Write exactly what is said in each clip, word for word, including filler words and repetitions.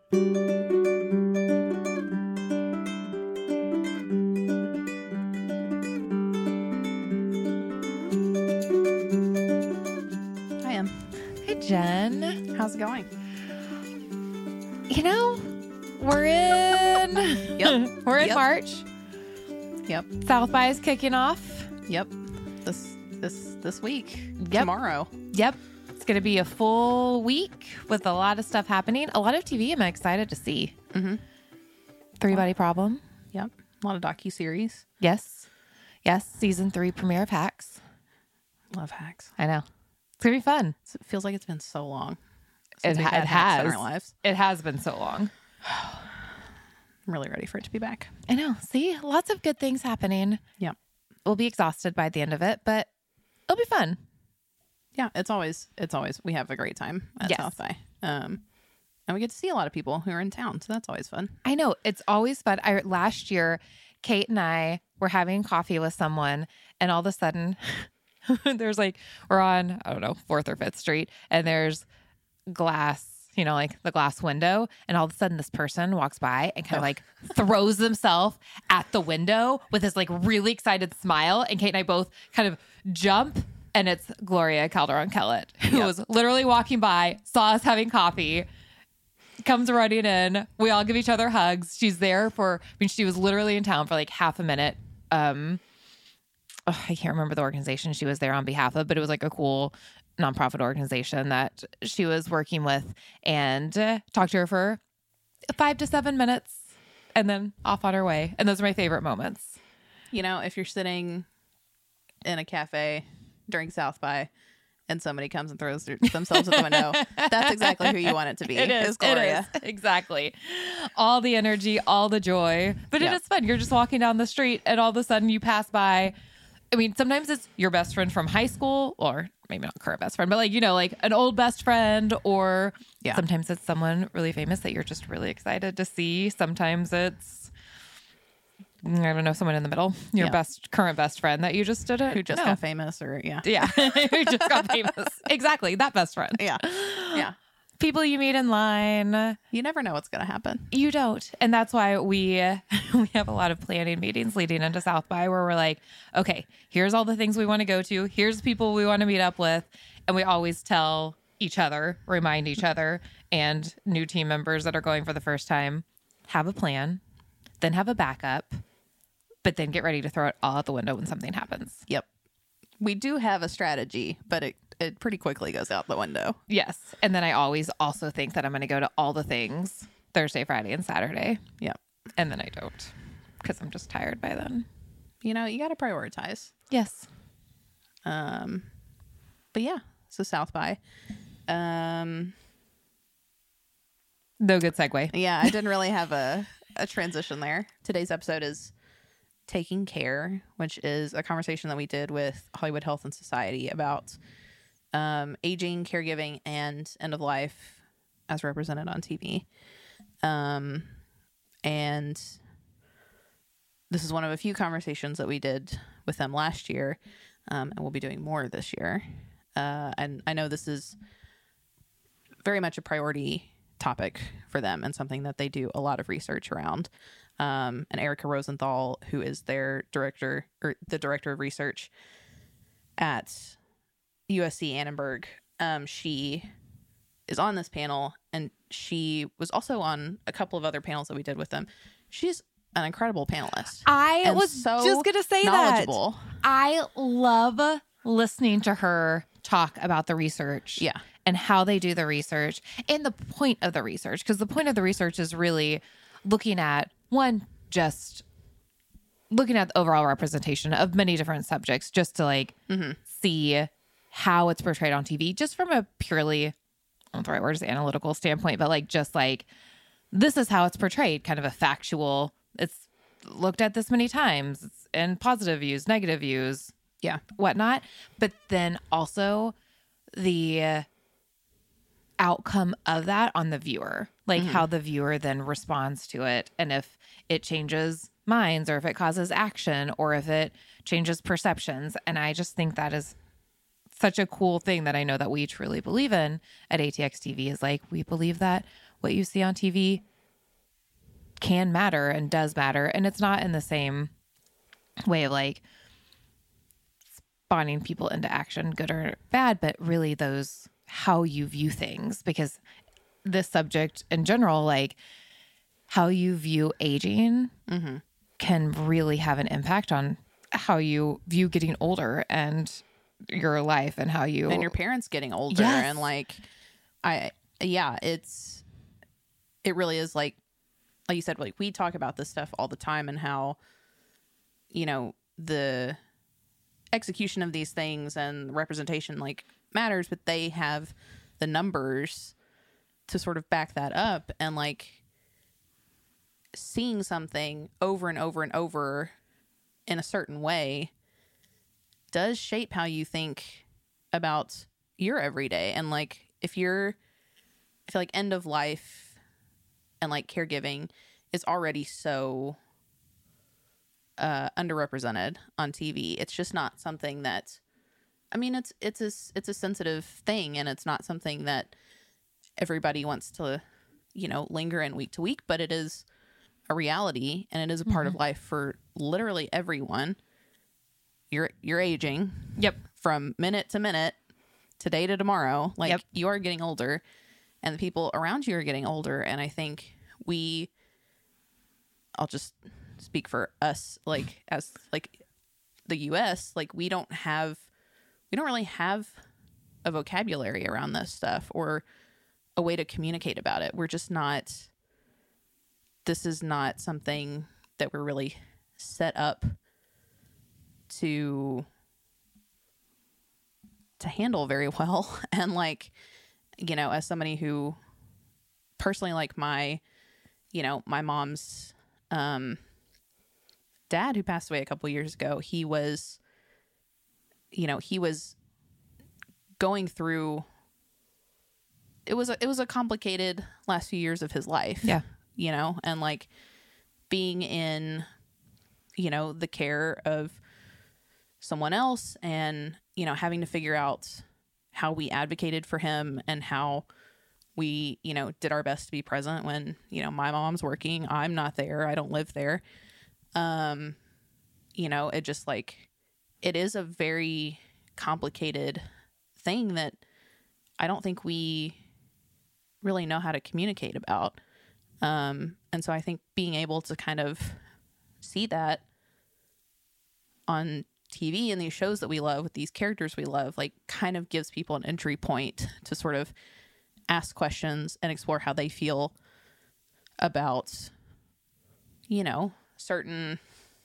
Hi, Em. Hey, Jen. How's it going? You know, we're in. Yep. We're in Yep. March. Yep. South by is kicking off. Yep. This this this week. Yep. Tomorrow. Yep. It's going to be a full week with a lot of stuff happening. A lot of T V I'm excited to see. Mm-hmm. Three Body Problem. Yep. A lot of docuseries. Yes. Yes. Season three premiere of Hacks. Love Hacks. I know. It's going to be fun. It feels like it's been so long. It, Since we've ha- had it Hacks in has. our lives. It has been so long. I'm really ready for it to be back. I know. See, lots of good things happening. Yep. We'll be exhausted by the end of it, but it'll be fun. Yeah. It's always it's always we have a great time at Yes. South by. Um, and we get to see a lot of people who are in town, so that's always fun. I know. It's always fun. I last year, Kate and I were having coffee with someone, and all of a sudden, there's like, we're on, I don't know, fourth or fifth Street, and there's glass, you know, like the glass window. And all of a sudden, this person walks by and kind of Oh. like throws himself at the window with this like really excited smile. And Kate and I both kind of jump. And it's Gloria Calderon Kellett, who Yep. was literally walking by, saw us having coffee, comes running in. We all give each other hugs. She's there for, I mean, she was literally in town for like half a minute. Um, oh, I can't remember the organization she was there on behalf of, but it was like a cool nonprofit organization that she was working with, and uh, talked to her for five to seven minutes and then off on her way. And those are my favorite moments. You know, if you're sitting in a cafe during South by and somebody comes and throws their- themselves at the window, that's exactly who you want it to be. It is. is Gloria. It is. Exactly. All the energy, all the joy. But Yeah. it is fun. You're just walking down the street and all of a sudden you pass by. I mean, sometimes it's your best friend from high school, or maybe not current best friend, but like, you know, like an old best friend, or Yeah. sometimes it's someone really famous that you're just really excited to see. Sometimes it's, I don't know, someone in the middle, your Yeah. best current best friend that you just didn't Who just know. got famous, or yeah. Yeah. Who just got famous. Exactly. That best friend. Yeah. Yeah. People you meet in line. You never know what's going to happen. You don't. And that's why we we have a lot of planning meetings leading into South by, where we're like, okay, here's all the things we want to go to. Here's people we want to meet up with. And we always tell each other, remind each other, and new team members that are going for the first time, have a plan, then have a backup, but then get ready to throw it all out the window when something happens. Yep. We do have a strategy, but it, it pretty quickly goes out the window. Yes. And then I always also think that I'm going to go to all the things Thursday, Friday, and Saturday. Yep. And then I don't, because I'm just tired by then. You know, you got to prioritize. Yes. Um, but yeah, so South by. Um, No good segue. yeah, I didn't really have a, a transition there. Today's episode is Taking Care, which is a conversation that we did with Hollywood Health and Society about um, aging, caregiving, and end of life as represented on T V. Um, and this is one of a few conversations that we did with them last year, um, and we'll be doing more this year. Uh, and I know this is very much a priority topic for them and something that they do a lot of research around. Um, and Erica Rosenthal, who is their director or the director of research at U S C Annenberg, um, she is on this panel, and she was also on a couple of other panels that we did with them. She's an incredible panelist. I and was so just going to say knowledgeable. that. I love listening to her talk about the research. Yeah. And how they do the research and the point of the research. Because the point of the research is really looking at, one, just looking at the overall representation of many different subjects, just to like Mm-hmm. see how it's portrayed on T V, just from a purely, I don't know if the right word is analytical standpoint, but like just like, this is how it's portrayed, kind of a factual, it's looked at this many times, it's in positive views, negative views, Yeah. whatnot. But then also the outcome of that on the viewer, like Mm-hmm. how the viewer then responds to it, and if it changes minds, or if it causes action, or if it changes perceptions. And I just think that is such a cool thing that I know that we truly believe in at A T X T V is like, we believe that what you see on T V can matter and does matter. And it's not in the same way of like spawning people into action, good or bad, but really those, how you view things, because this subject in general, like how you view aging Mm-hmm. can really have an impact on how you view getting older and your life and how you And your parents getting older. Yes. And like, I, yeah, it's, it really is like, like you said, like we talk about this stuff all the time and how, you know, the execution of these things and representation like matters, but they have the numbers to sort of back that up. And like seeing something over and over and over in a certain way does shape how you think about your everyday. And like if you're, I feel like end of life and like caregiving is already so uh underrepresented on T V. It's just not something that, I mean, it's it's a it's a sensitive thing, and it's not something that everybody wants to, you know, linger in week to week, but it is a reality, and it is a part Mm-hmm. of life for literally everyone. You're you're aging. Yep. From minute to minute, today to tomorrow. Like Yep. you are getting older, and the people around you are getting older. And I think we, I'll just speak for us, like as like the U S, like we don't have, we don't really have a vocabulary around this stuff or a way to communicate about it. We're just not, this is not something that we're really set up to to handle very well. And like, you know, as somebody who personally, like my, you know, my mom's um dad who passed away a couple years ago, he was, you know, he was going through, it was a, it was a complicated last few years of his life. Yeah. You know, and like being in, you know, the care of someone else, and, you know, having to figure out how we advocated for him and how we, you know, did our best to be present when, you know, my mom's working, I'm not there, I don't live there. Um, you know, it just like, it is a very complicated thing that I don't think we really know how to communicate about. Um, and so I think being able to kind of see that on T V and these shows that we love with these characters we love, like kind of gives people an entry point to sort of ask questions and explore how they feel about, you know, certain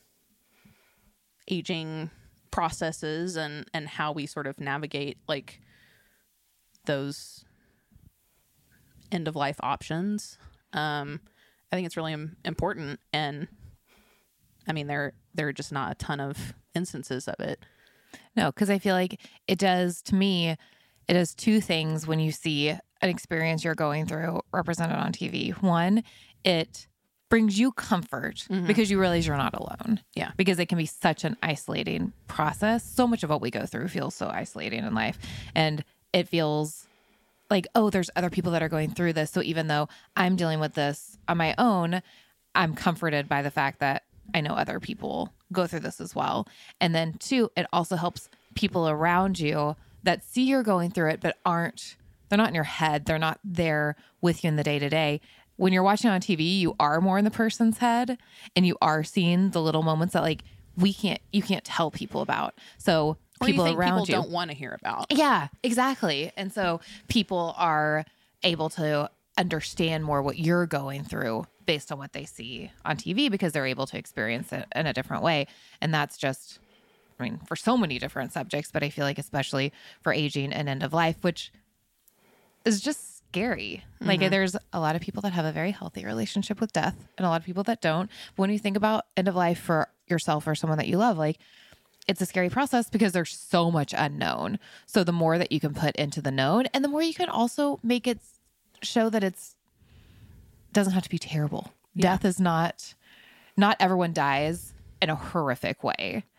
aging processes and, and how we sort of navigate like those end of life options. Um, I think it's really im- important. And I mean, there, there are just not a ton of instances of it. No, because I feel like it does, to me, it does two things when you see an experience you're going through represented on T V. One, it brings you comfort Mhm. because you realize you're not alone. Yeah. Because it can be such an isolating process. So much of what we go through feels so isolating in life. And it feels like, oh, there's other people that are going through this. So even though I'm dealing with this on my own, I'm comforted by the fact that I know other people go through this as well. And then two, it also helps people around you that see you're going through it, but aren't, they're not in your head. They're not there with you in the day to day. When you're watching on T V, you are more in the person's head, and you are seeing the little moments that like we can't, you can't tell people about. So Or people you think around people you don't want to hear about. yeah, exactly. And so people are able to understand more what you're going through based on what they see on T V because they're able to experience it in a different way. And that's just, I mean, for so many different subjects, but I feel like especially for aging and end of life, which is just scary. Like there's a lot of people that have a very healthy relationship with death and a lot of people that don't. But when you think about end of life for yourself or someone that you love, like it's a scary process because there's so much unknown. So the more that you can put into the known and the more you can also make it show that it's doesn't have to be terrible. Yeah. Death is not, not everyone dies in a horrific way.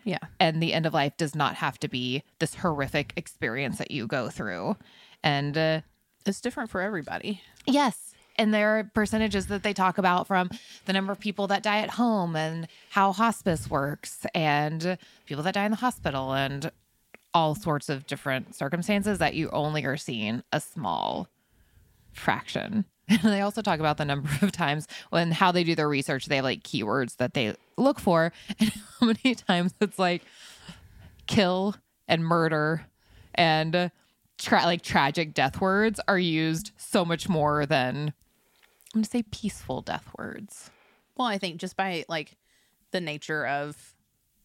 Yeah. And the end of life does not have to be this horrific experience that you go through. And uh, it's different for everybody. yes. And there are percentages that they talk about from the number of people that die at home and how hospice works and people that die in the hospital and all sorts of different circumstances that you only are seeing a small fraction. And they also talk about the number of times when how they do their research, they have like keywords that they look for and how many times it's like kill and murder and tra- like tragic death words are used so much more than I'm going to say peaceful death words. Well, I think just by like the nature of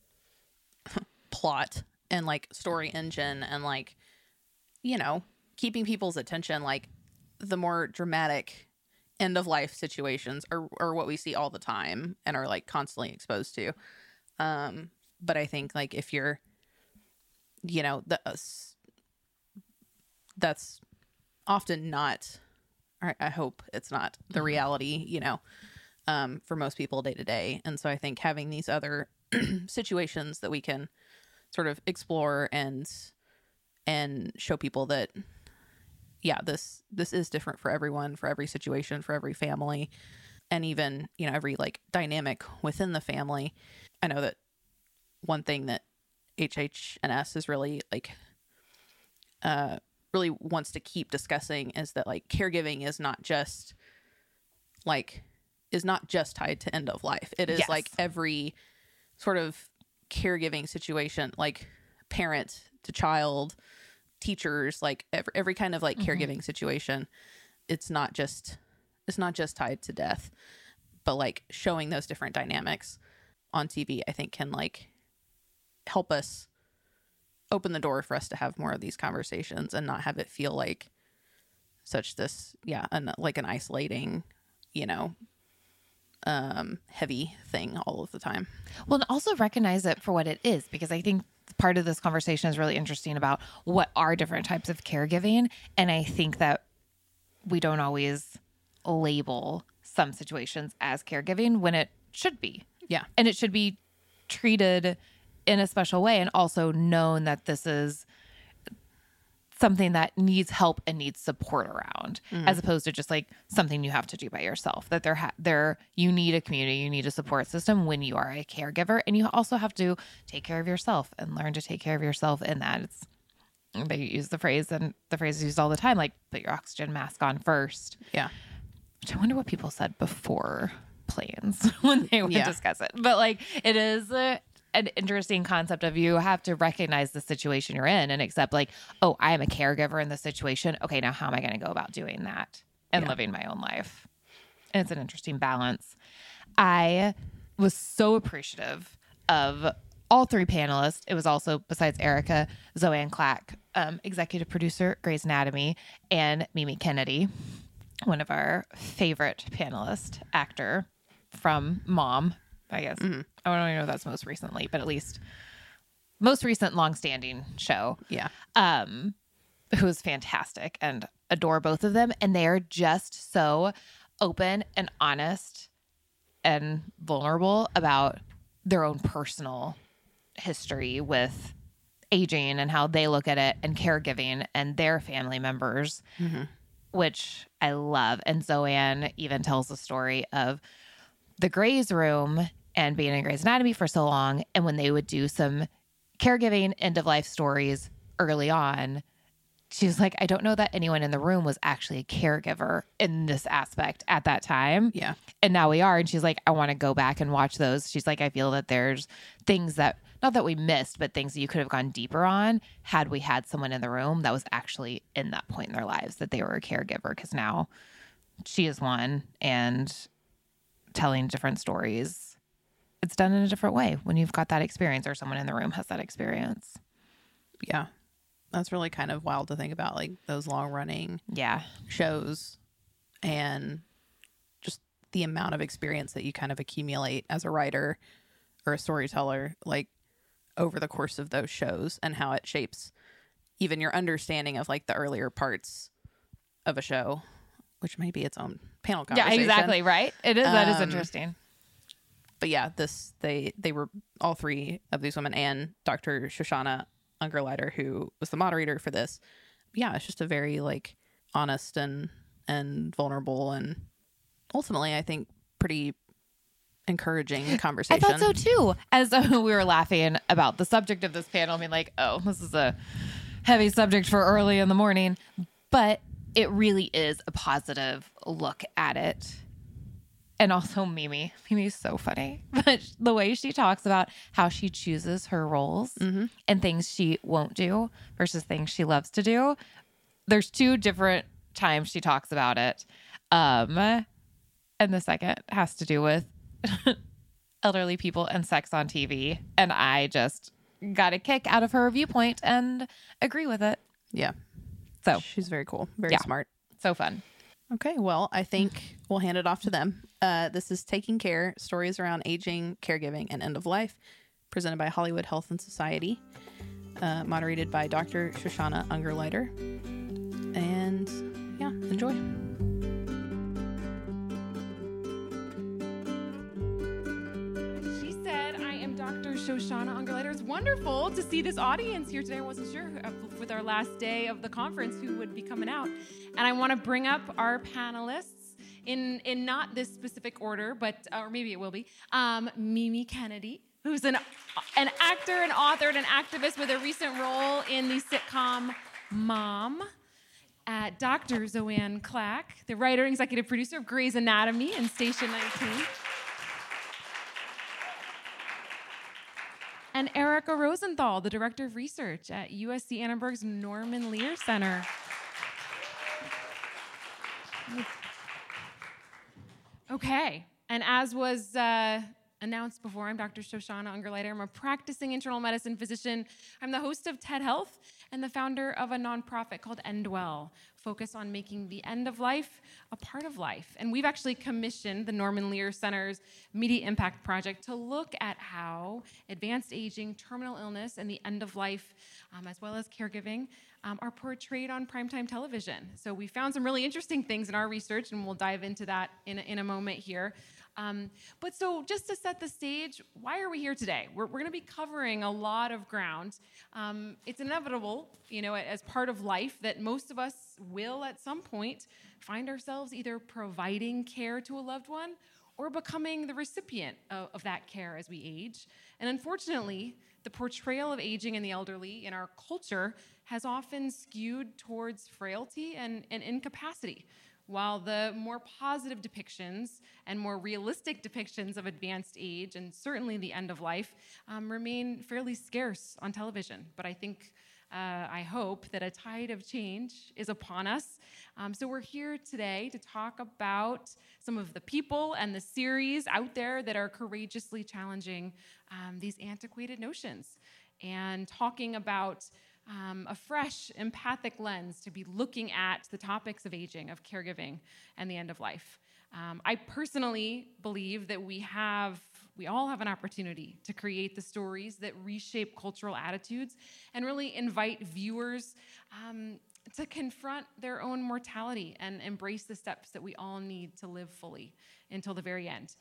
plot and like story engine and like, you know, keeping people's attention, like the more dramatic end of life situations are, are what we see all the time and are like constantly exposed to. Um, but I think like if you're, you know, the, uh, that's often not, or I hope it's not the reality, you know, um, for most people day to day. And so I think having these other situations that we can sort of explore and, and show people that, yeah, this, this is different for everyone, for every situation, for every family, and even, you know, every like dynamic within the family. I know that one thing that H H N S is really like, uh, really wants to keep discussing is that like caregiving is not just like, is not just tied to end of life. It is Yes. like every sort of caregiving situation, like parent to child, teachers, like every, every kind of like caregiving mm-hmm. situation. It's not just, it's not just tied to death, but like showing those different dynamics on T V, I think can like help us open the door for us to have more of these conversations and not have it feel like such this, yeah, an, like an isolating, you know, um, heavy thing all of the time. Well, and also recognize it for what it is, because I think part of this conversation is really interesting about what are different types of caregiving. And I think that we don't always label some situations as caregiving when it should be. Yeah. And it should be treated in a special way and also known that this is something that needs help and needs support around, mm-hmm. as opposed to just like something you have to do by yourself, that there, ha- there, you need a community, you need a support system when you are a caregiver. And you also have to take care of yourself and learn to take care of yourself in that. It's, they use the phrase, and the phrase is used all the time, like put your oxygen mask on first. Yeah. Which I wonder what people said before planes when they would yeah. discuss it. But like, it is uh, an interesting concept of you have to recognize the situation you're in and accept like, oh, I am a caregiver in this situation. Okay, now how am I going to go about doing that and yeah. living my own life? And it's an interesting balance. I was so appreciative of all three panelists. It was also, besides Erica, Zoanne Clack, um, executive producer, Grey's Anatomy, and Mimi Kennedy, one of our favorite panelists, actor from Mom, I guess. Mm-hmm. I don't even know if that's most recently, but at least most recent longstanding show. Yeah. Um, who was fantastic, and adore both of them. And they are just so open and honest and vulnerable about their own personal history with aging and how they look at it and caregiving and their family members, mm-hmm. which I love. And Zoanne even tells the story of the Grey's room and being in Grey's Anatomy for so long. And when they would do some caregiving end of life stories early on, she was like, I don't know that anyone in the room was actually a caregiver in this aspect at that time. Yeah. And now we are. And she's like, I want to go back and watch those. She's like, I feel that there's things that, not that we missed, but things that you could have gone deeper on had we had someone in the room that was actually in that point in their lives that they were a caregiver. Because now she is one, and telling different stories, it's done in a different way when you've got that experience or someone in the room has that experience. Yeah. That's really kind of wild to think about, like those long running yeah shows and just the amount of experience that you kind of accumulate as a writer or a storyteller, like over the course of those shows, and how it shapes even your understanding of like the earlier parts of a show, which may be its own panel conversation. Yeah, exactly. Right. It is. That is Um, interesting. but yeah, this they they were all three of these women and Doctor Shoshana Ungerleider, who was the moderator for this. Yeah, it's just a very like honest and and vulnerable and ultimately, I think, pretty encouraging conversation. I thought so too. As uh, we were laughing about the subject of this panel, being like, "Oh, this is a heavy subject for early in the morning," but it really is a positive look at it. And also Mimi. Mimi's so funny. But the way she talks about how she chooses her roles mm-hmm. and things she won't do versus things she loves to do. There's two different times she talks about it. Um, and the second has to do with elderly people and sex on T V. And I just got a kick out of her viewpoint and agree with it. Yeah. So she's very cool. Very yeah, smart. So fun. Okay, well, I think we'll hand it off to them. Uh, this is Taking Care, Stories Around Aging, Caregiving, and End of Life, presented by Hollywood Health and Society, uh, moderated by Doctor Shoshana Ungerleider. And yeah, enjoy. She said, I am Doctor Shoshana Ungerleider. It's wonderful to see this audience here today. I wasn't sure uh, with our last day of the conference who would be coming out. And I want to bring up our panelists in, in not this specific order, but, uh, or maybe it will be, um, Mimi Kennedy, who's an, an actor, an author, and an activist with a recent role in the sitcom Mom. Uh, Doctor Zoanne Clack, the writer and executive producer of Grey's Anatomy and Station nineteen. And Erica Rosenthal, the director of research at U S C Annenberg's Norman Lear Center. Okay, and as was uh, announced before, I'm Doctor Shoshana Ungerleider. I'm a practicing internal medicine physician. I'm the host of TED Health and the founder of a nonprofit called Endwell, focused on making the end of life a part of life. And we've actually commissioned the Norman Lear Center's Media Impact Project to look at how advanced aging, terminal illness, and the end of life, um, as well as caregiving, um, are portrayed on primetime television. So we found some really interesting things in our research, and we'll dive into that in a, in a moment here. Um, but so just to set the stage, why are we here today? We're, we're going to be covering a lot of ground. Um, it's inevitable, you know, as part of life that most of us will at some point find ourselves either providing care to a loved one or becoming the recipient of, of that care as we age. And unfortunately, the portrayal of aging and the elderly in our culture has often skewed towards frailty and, and incapacity, while the more positive depictions and more realistic depictions of advanced age and certainly the end of life um, remain fairly scarce on television. But I think, uh, I hope that a tide of change is upon us. Um, so we're here today to talk about some of the people and the series out there that are courageously challenging um, these antiquated notions and talking about Um, a fresh, empathic lens to be looking at the topics of aging, of caregiving, and the end of life. Um, I personally believe that we have, we all have an opportunity to create the stories that reshape cultural attitudes and really invite viewers um, to confront their own mortality and embrace the steps that we all need to live fully until the very end.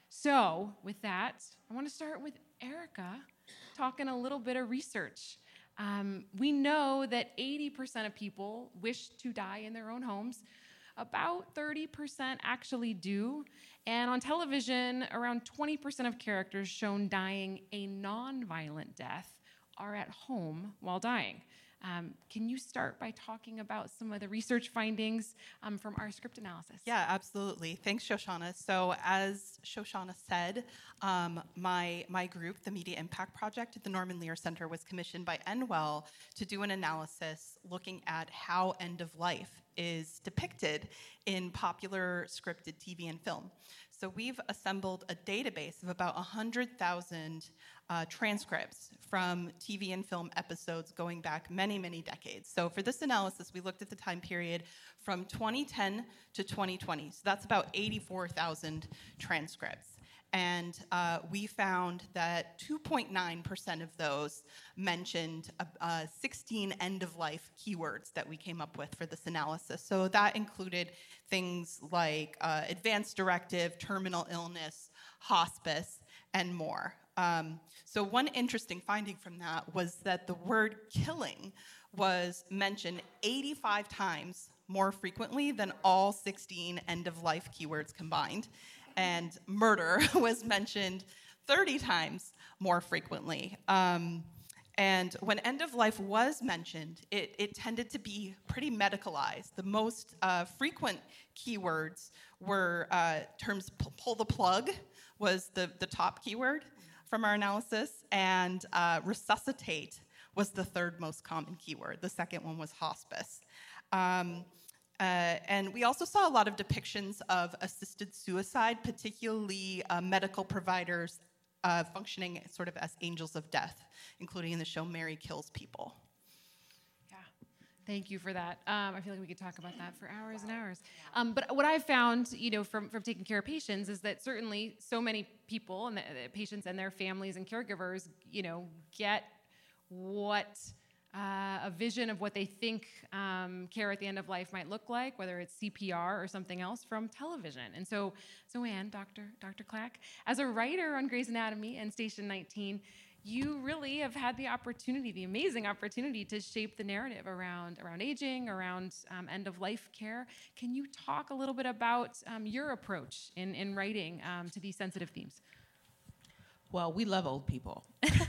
So, with that, I want to start with Erica talking a little bit of research. Um, we know that eighty percent of people wish to die in their own homes. About thirty percent actually do. And on television, around twenty percent of characters shown dying a non-violent death are at home while dying. Um, can you start by talking about some of the research findings um, from our script analysis? Yeah, absolutely. Thanks, Shoshana. So as Shoshana said, um, my, my group, the Media Impact Project at the Norman Lear Center, was commissioned by Endwell to do an analysis looking at how end of life is depicted in popular scripted T V and film. So we've assembled a database of about one hundred thousand uh, transcripts from T V and film episodes going back many, many decades. So for this analysis, we looked at the time period from twenty ten to twenty twenty. So that's about eighty-four thousand transcripts. And uh, we found that two point nine percent of those mentioned uh, uh, sixteen end-of-life keywords that we came up with for this analysis. So that included things like uh, advanced directive, terminal illness, hospice. and more. Um, so one interesting finding from that was that the word killing was mentioned eighty-five times more frequently than all sixteen end-of-life keywords combined. And murder was mentioned thirty times more frequently. Um, and when end of life was mentioned, it, it tended to be pretty medicalized. The most uh, frequent keywords were uh, terms p- pull the plug was the, the top keyword from our analysis, and uh, resuscitate was the third most common keyword. The second one was hospice. Um, Uh, and we also saw a lot of depictions of assisted suicide, particularly uh, medical providers uh, functioning sort of as angels of death, including in the show Mary Kills People. Yeah, thank you for that. Um, I feel like we could talk about that for hours and hours. Um, but what I've found, you know, from, from taking care of patients is that certainly so many people and the, the patients and their families and caregivers, you know, get what Uh, a vision of what they think um, care at the end of life might look like, whether it's C P R or something else, from television. And so, so Anne, Doctor Doctor Clack, as a writer on Grey's Anatomy and Station nineteen, you really have had the opportunity, the amazing opportunity, to shape the narrative around around aging, around um, end of life care. Can you talk a little bit about um, your approach in in writing um, to these sensitive themes? Well, we love old people.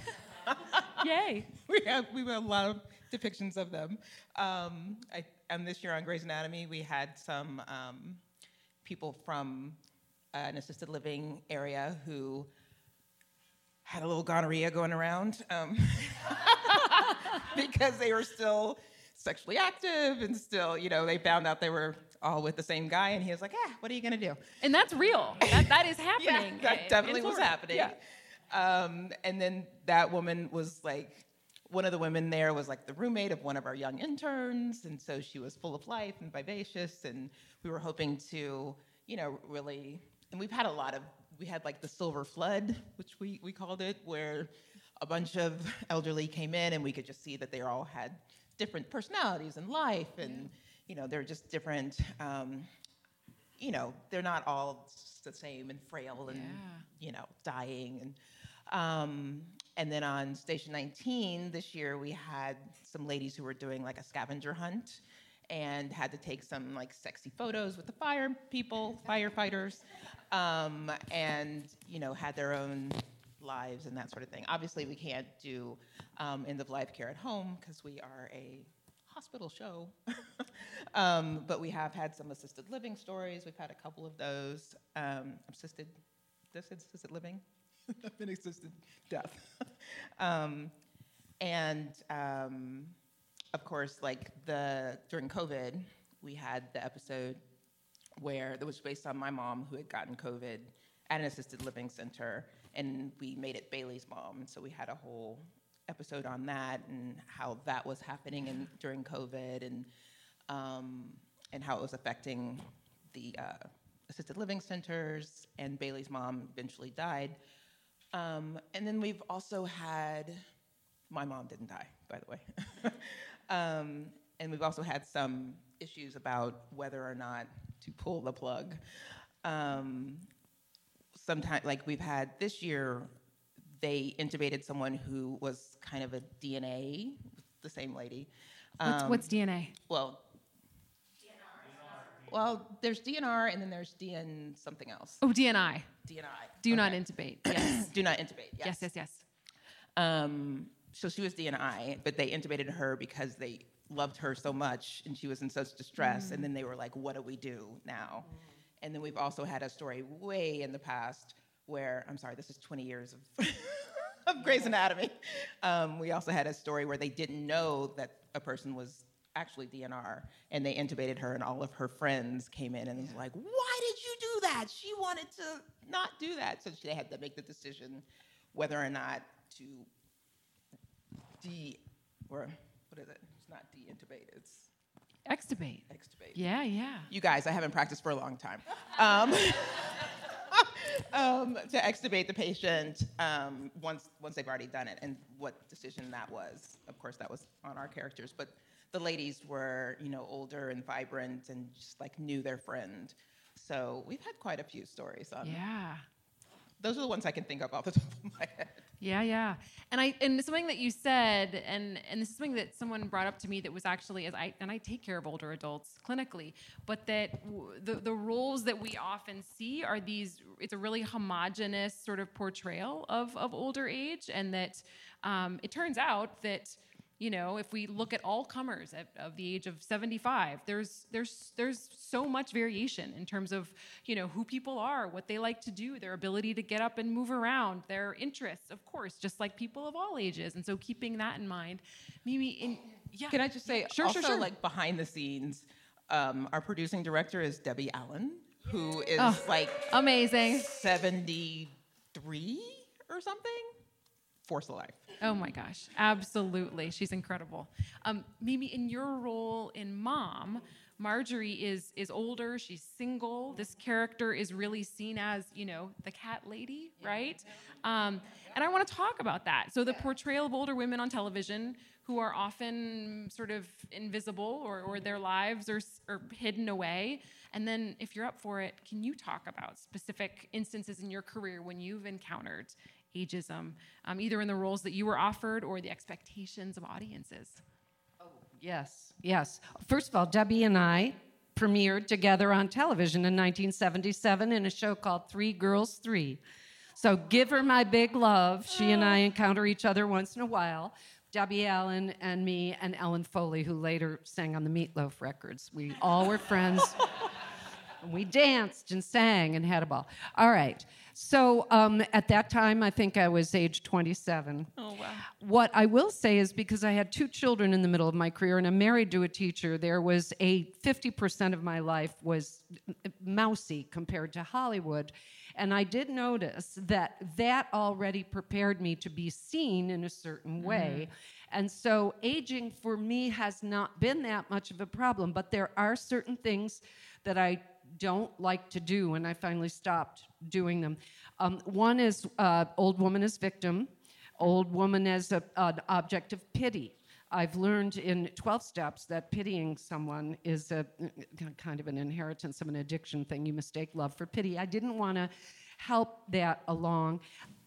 Yay! we have we have a lot of depictions of them. Um, I, and this year on Grey's Anatomy, we had some um, people from an assisted living area who had a little gonorrhea going around um, because they were still sexually active and still, you know, they found out they were all with the same guy, and he was like, "Yeah, what are you gonna do?" And that's real. That that is happening. Yeah, that in- definitely in was Florida. happening. Yeah. Um, and then that woman was like, one of the women there was like the roommate of one of our young interns, and so she was full of life and vivacious, and we were hoping to, you know, really, and we've had a lot of, we had like the silver flood, which we, we called it, where a bunch of elderly came in and we could just see that they all had different personalities and life, and, you know, they're just different, um, you know, they're not all the same and frail and, Yeah. you know, dying. And um, and then on Station nineteen this year, we had some ladies who were doing like a scavenger hunt and had to take some like sexy photos with the fire people, firefighters, um, and, you know, had their own lives and that sort of thing. Obviously, we can't do um, end of life care at home because we are a hospital show. um, but we have had some assisted living stories. We've had a couple of those. Um, assisted, this assisted living? I've been assisted death. um, and um, of course, like the during COVID, we had the episode where that was based on my mom who had gotten COVID at an assisted living center, and we made it Bailey's mom. So we had a whole episode on that and how that was happening in, during COVID, and um, and how it was affecting the uh, assisted living centers. And Bailey's mom eventually died. Um, and then we've also had, my mom didn't die, by the way. um, and we've also had some issues about whether or not to pull the plug. Um, Sometimes, like we've had this year, they intubated someone who was kind of a D N A, the same lady. What's, Um, what's D N A? Well, well, there's D N R and then there's D N something else. Oh, D N I. D N I. Do not Okay. intubate. Yes. Do not intubate. Yes. yes, yes, yes. Um, so she was D N I, but they intubated her because they loved her so much and she was in such distress. Mm. And then they were like, what do we do now? Mm. And then we've also had a story way in the past where, I'm sorry, this is twenty years of, of Grey's Anatomy. Um, we also had a story where they didn't know that a person was actually D N R, and they intubated her, and all of her friends came in and was like, why did you do that? She wanted to not do that. So they had to make the decision whether or not to de, or what is it? It's not de-intubate, it's Extubate. extubate. Yeah, yeah. You guys, I haven't practiced for a long time. Um, um, to extubate the patient um, once once they've already done it, and what decision that was. Of course, that was on our characters, but the ladies were, you know, older and vibrant and just like knew their friend. So we've had quite a few stories on Yeah. those are the ones I can think of off the top of my head. Yeah, yeah. And I and something that you said, and and this is something that someone brought up to me that was actually, as I and I take care of older adults clinically, but that w- the the roles that we often see are these. It's a really homogenous sort of portrayal of of older age, and that um, it turns out that. You know, if we look at all comers at, of the age of seventy-five, there's there's there's so much variation in terms of, you know, who people are, what they like to do, their ability to get up and move around, their interests, of course, just like people of all ages. And so keeping that in mind, maybe in yeah. Can I just say, Sure, also, sure, sure. like behind the scenes, um, our producing director is Debbie Allen, who is Oh, like amazing. seventy-three or something. Force of life. Oh my gosh, absolutely. She's incredible. Um, Mimi, in your role in Mom, Marjorie is is older, she's single. This character is really seen as, you know, the cat lady, right? Um, and I want to talk about that. So the portrayal of older women on television who are often sort of invisible or, or their lives are, are hidden away. And then if you're up for it, can you talk about specific instances in your career when you've encountered ageism, um, either in the roles that you were offered or the expectations of audiences? Yes, yes. First of all, Debbie and I premiered together on television in nineteen seventy-seven in a show called Three Girls, Three. So give her my big love. She and I encounter each other once in a while. Debbie Allen and me and Ellen Foley, who later sang on the Meatloaf records. We all were friends. And we danced and sang and had a ball. All right. So um, at that time, I think I was age twenty-seven. Oh, wow. What I will say is because I had two children in the middle of my career and I'm married to a teacher, there was a fifty percent of my life was mousy compared to Hollywood. And I did notice that that already prepared me to be seen in a certain way. Mm-hmm. And so aging for me has not been that much of a problem, but there are certain things that I don't like to do, and I finally stopped doing them. Um, one is uh, old woman as victim, old woman as a, an object of pity. I've learned in twelve steps that pitying someone is a kind of an inheritance of an addiction thing. You mistake love for pity. I didn't want to help that along.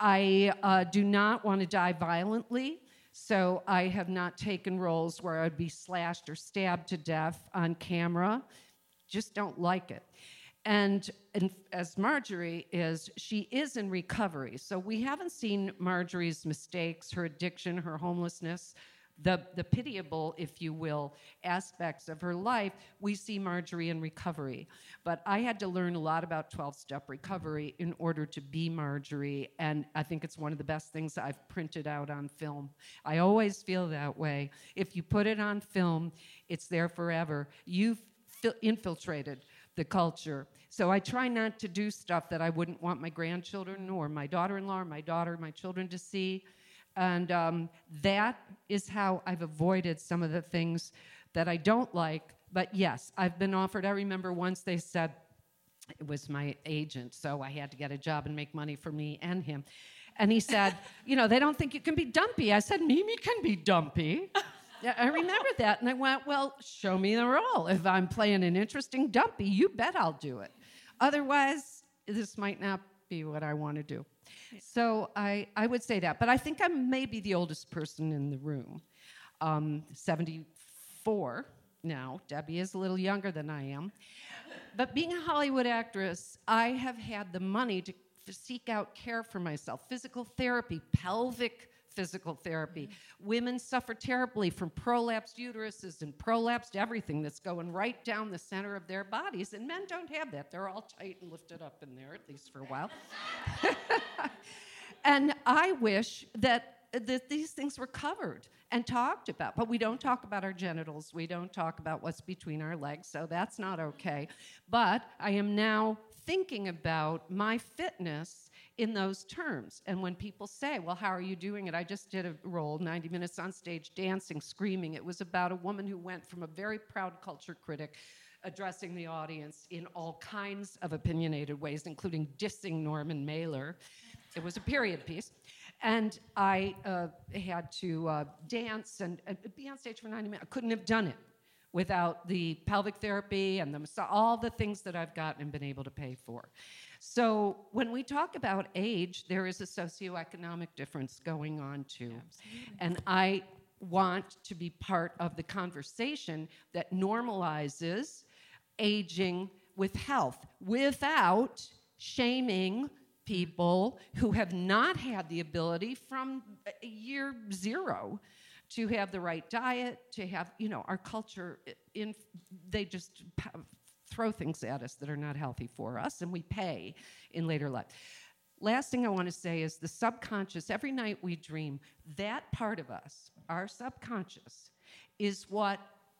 I uh, do not want to die violently, so I have not taken roles where I'd be slashed or stabbed to death on camera. Just don't like it. And, and as Marjorie is, she is in recovery. So we haven't seen Marjorie's mistakes, her addiction, her homelessness, the, the pitiable, if you will, aspects of her life. We see Marjorie in recovery. But I had to learn a lot about twelve-step recovery in order to be Marjorie, and I think it's one of the best things I've printed out on film. I always feel that way. If you put it on film, it's there forever. You've infiltrated the culture. So I try not to do stuff that I wouldn't want my grandchildren or my daughter-in-law or my daughter, my children to see. And um, that is how I've avoided some of the things that I don't like. But yes, I've been offered, I remember once they said, it was my agent, so I had to get a job and make money for me and him. And he said, you know, they don't think you can be dumpy. I said, Mimi can be dumpy. Yeah, I remember that, and I went, well, show me the role. If I'm playing an interesting dumpy, you bet I'll do it. Otherwise, this might not be what I want to do. So I, I would say that. But I think I'm maybe the oldest person in the room. Um, seventy-four now. Debbie is a little younger than I am. But being a Hollywood actress, I have had the money to f- seek out care for myself. Physical therapy, pelvic physical therapy. Women suffer terribly from prolapsed uteruses and prolapsed everything that's going right down the center of their bodies, and men don't have that. They're all tight and lifted up in there, at least for a while. And I wish that, that these things were covered and talked about, but we don't talk about our genitals. We don't talk about what's between our legs, so that's not okay. But I am now thinking about my fitness in those terms. And when people say, well, how are you doing it? I just did a role, ninety minutes on stage, dancing, screaming. It was about a woman who went from a very proud culture critic addressing the audience in all kinds of opinionated ways, including dissing Norman Mailer. It was a period piece. And I uh, had to uh, dance and, and be on stage for ninety minutes. I couldn't have done it without the pelvic therapy and the massa- all the things that I've gotten and been able to pay for. So when we talk about age, there is a socioeconomic difference going on too. Absolutely. And I want to be part of the conversation that normalizes aging with health without shaming people who have not had the ability from year zero to have the right diet, to have, you know, our culture, in, they just throw things at us that are not healthy for us, and we pay in later life. Last thing I want to say is the subconscious, every night we dream, that part of us, our subconscious, is what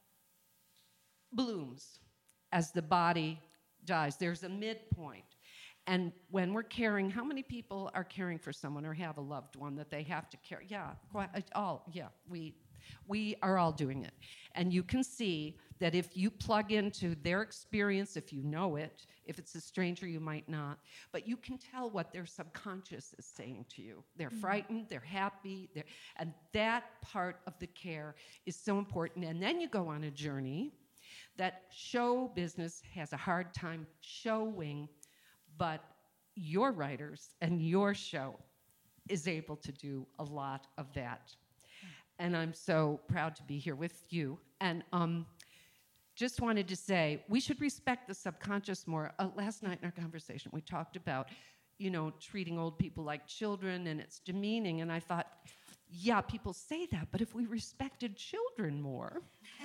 blooms as the body dies. There's a midpoint. And when we're caring, how many people are caring for someone or have a loved one that they have to care? Yeah, quite, all, yeah, we, we are all doing it. And you can see that if you plug into their experience, if you know it, if it's a stranger, you might not, but you can tell what their subconscious is saying to you. They're mm-hmm. frightened, they're happy, they're, and that part of the care is so important. And then you go on a journey that show business has a hard time showing, but your writers and your show is able to do a lot of that. And I'm so proud to be here with you. And um, just wanted to say, we should respect the subconscious more. Uh, last night in our conversation, we talked about, you know, treating old people like children, and it's demeaning. And I thought, yeah, people say that, but if we respected children more,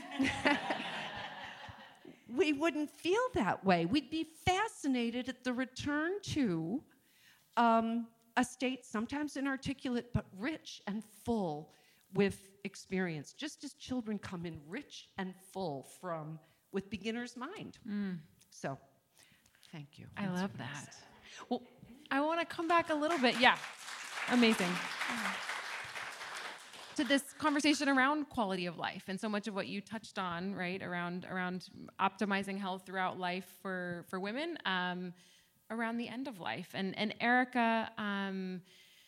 we wouldn't feel that way. We'd be fascinated at the return to um, a state sometimes inarticulate, but rich and full with experience, just as children come in rich and full from with beginner's mind. Mm. So, thank you. I That's love that. Well, I want to come back a little bit. Yeah, amazing. Yeah. To this conversation around quality of life, and so much of what you touched on, right, around around optimizing health throughout life for for women, um, around the end of life. And and Erica, um,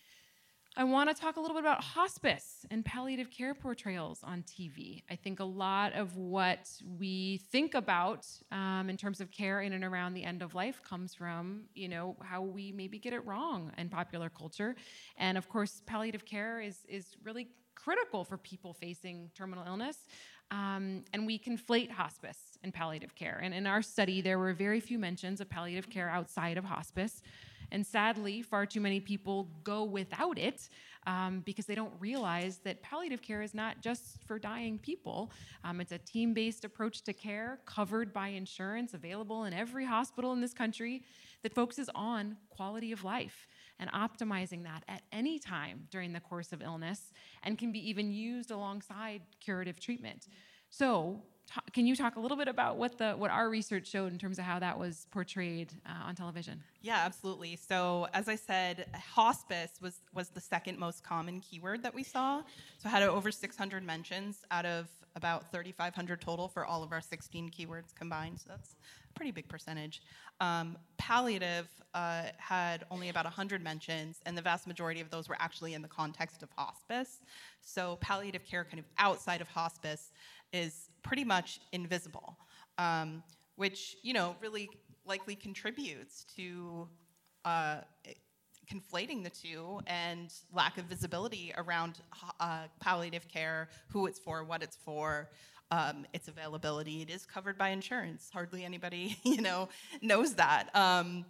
I want to talk a little bit about hospice and palliative care portrayals on T V. I think a lot of what we think about um, in terms of care in and around the end of life comes from, you know, how we maybe get it wrong in popular culture. And of course, palliative care is is really critical for people facing terminal illness. Um, and we conflate hospice and palliative care. And in our study, there were very few mentions of palliative care outside of hospice. And sadly, far too many people go without it um, because they don't realize that palliative care is not just for dying people. Um, it's a team-based approach to care covered by insurance, available in every hospital in this country, that focuses on quality of life and optimizing that at any time during the course of illness, and can be even used alongside curative treatment. So ta- can you talk a little bit about what the what our research showed in terms of how that was portrayed uh, on television? Yeah, absolutely. So as I said, hospice was, was the second most common keyword that we saw. So it had over six hundred mentions out of about thirty-five hundred total for all of our sixteen keywords combined. So that's a pretty big percentage. Um, palliative uh, had only about one hundred mentions, and the vast majority of those were actually in the context of hospice. So palliative care kind of outside of hospice is pretty much invisible, um, which, you know, really likely contributes to uh, conflating the two and lack of visibility around uh, palliative care, who it's for, what it's for, um, its availability. It is covered by insurance. Hardly anybody, you know, knows that. Um,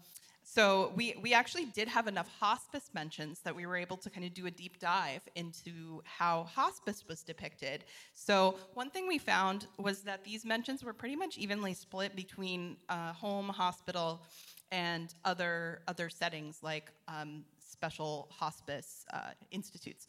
so we, we actually did have enough hospice mentions that we were able to kind of do a deep dive into how hospice was depicted. So one thing we found was that these mentions were pretty much evenly split between uh, home, hospital, and other other settings like um, special hospice uh, institutes.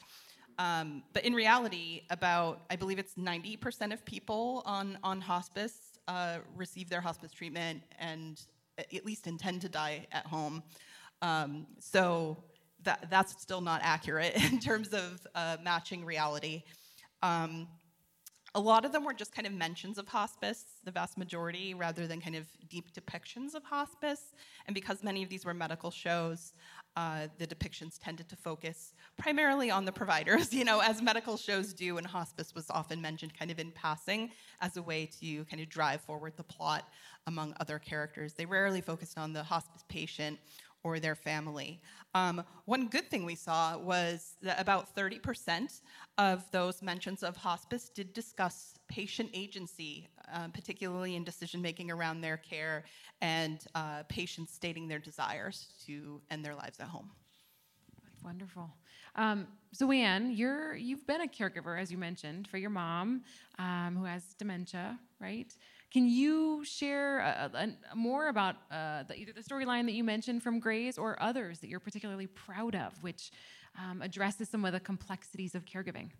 Um, but in reality, about, I believe it's ninety percent of people on, on hospice uh, receive their hospice treatment and at least intend to die at home. Um, so that that's still not accurate in terms of uh, matching reality. Um, A lot of them were just kind of mentions of hospice, the vast majority, rather than kind of deep depictions of hospice. And because many of these were medical shows, uh, the depictions tended to focus primarily on the providers, you know, as medical shows do, and hospice was often mentioned kind of in passing as a way to kind of drive forward the plot among other characters. They rarely focused on the hospice patient or their family. Um, one good thing we saw was that about thirty percent of those mentions of hospice did discuss patient agency, uh, particularly in decision-making around their care, and uh, patients stating their desires to end their lives at home. Wonderful. Um, Zoanne, you're, you've been a caregiver, as you mentioned, for your mom, um, who has dementia, right? Can you share uh, uh, more about uh, the, either the storyline that you mentioned from Grey's or others that you're particularly proud of, which um, addresses some of the complexities of caregiving?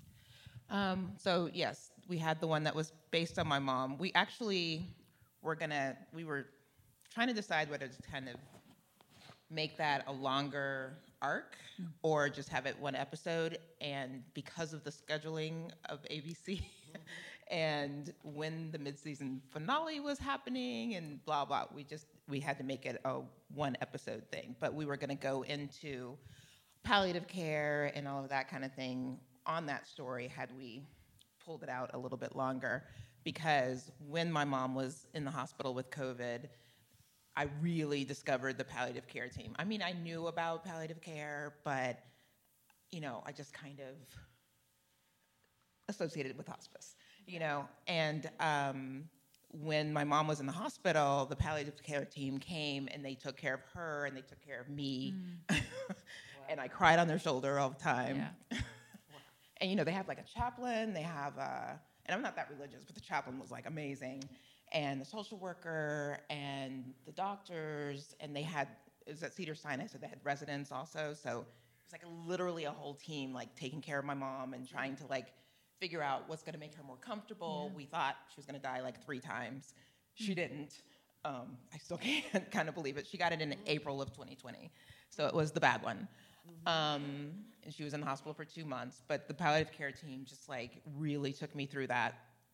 Um, so yes, we had the one that was based on my mom. We actually were gonna, we were trying to decide whether to kind of make that a longer arc or just have it one episode. And because of the scheduling of A B C and when the mid-season finale was happening and blah, blah, we just, we had to make it a one episode thing. But we were gonna go into palliative care and all of that kind of thing on that story had we pulled it out a little bit longer, because when my mom was in the hospital with COVID, I really discovered the palliative care team. I mean, I knew about palliative care, but, you know, I just kind of associated it with hospice, you know? And um, when my mom was in the hospital, the palliative care team came and they took care of her and they took care of me. Mm. And I cried on their shoulder all the time. Yeah. And, you know, they have like a chaplain, they have, uh, and I'm not that religious, but the chaplain was like amazing. And the social worker and the doctors, and they had, it was at Cedars-Sinai, so they had residents also. So it was like a, literally a whole team like taking care of my mom and trying to like figure out what's gonna make her more comfortable. Yeah. We thought she was gonna die like three times. She didn't. Um, I still can't kind of believe it. She got it in April of twenty twenty. So it was the bad one. Um, and she was in the hospital for two months, but the palliative care team just like really took me through that.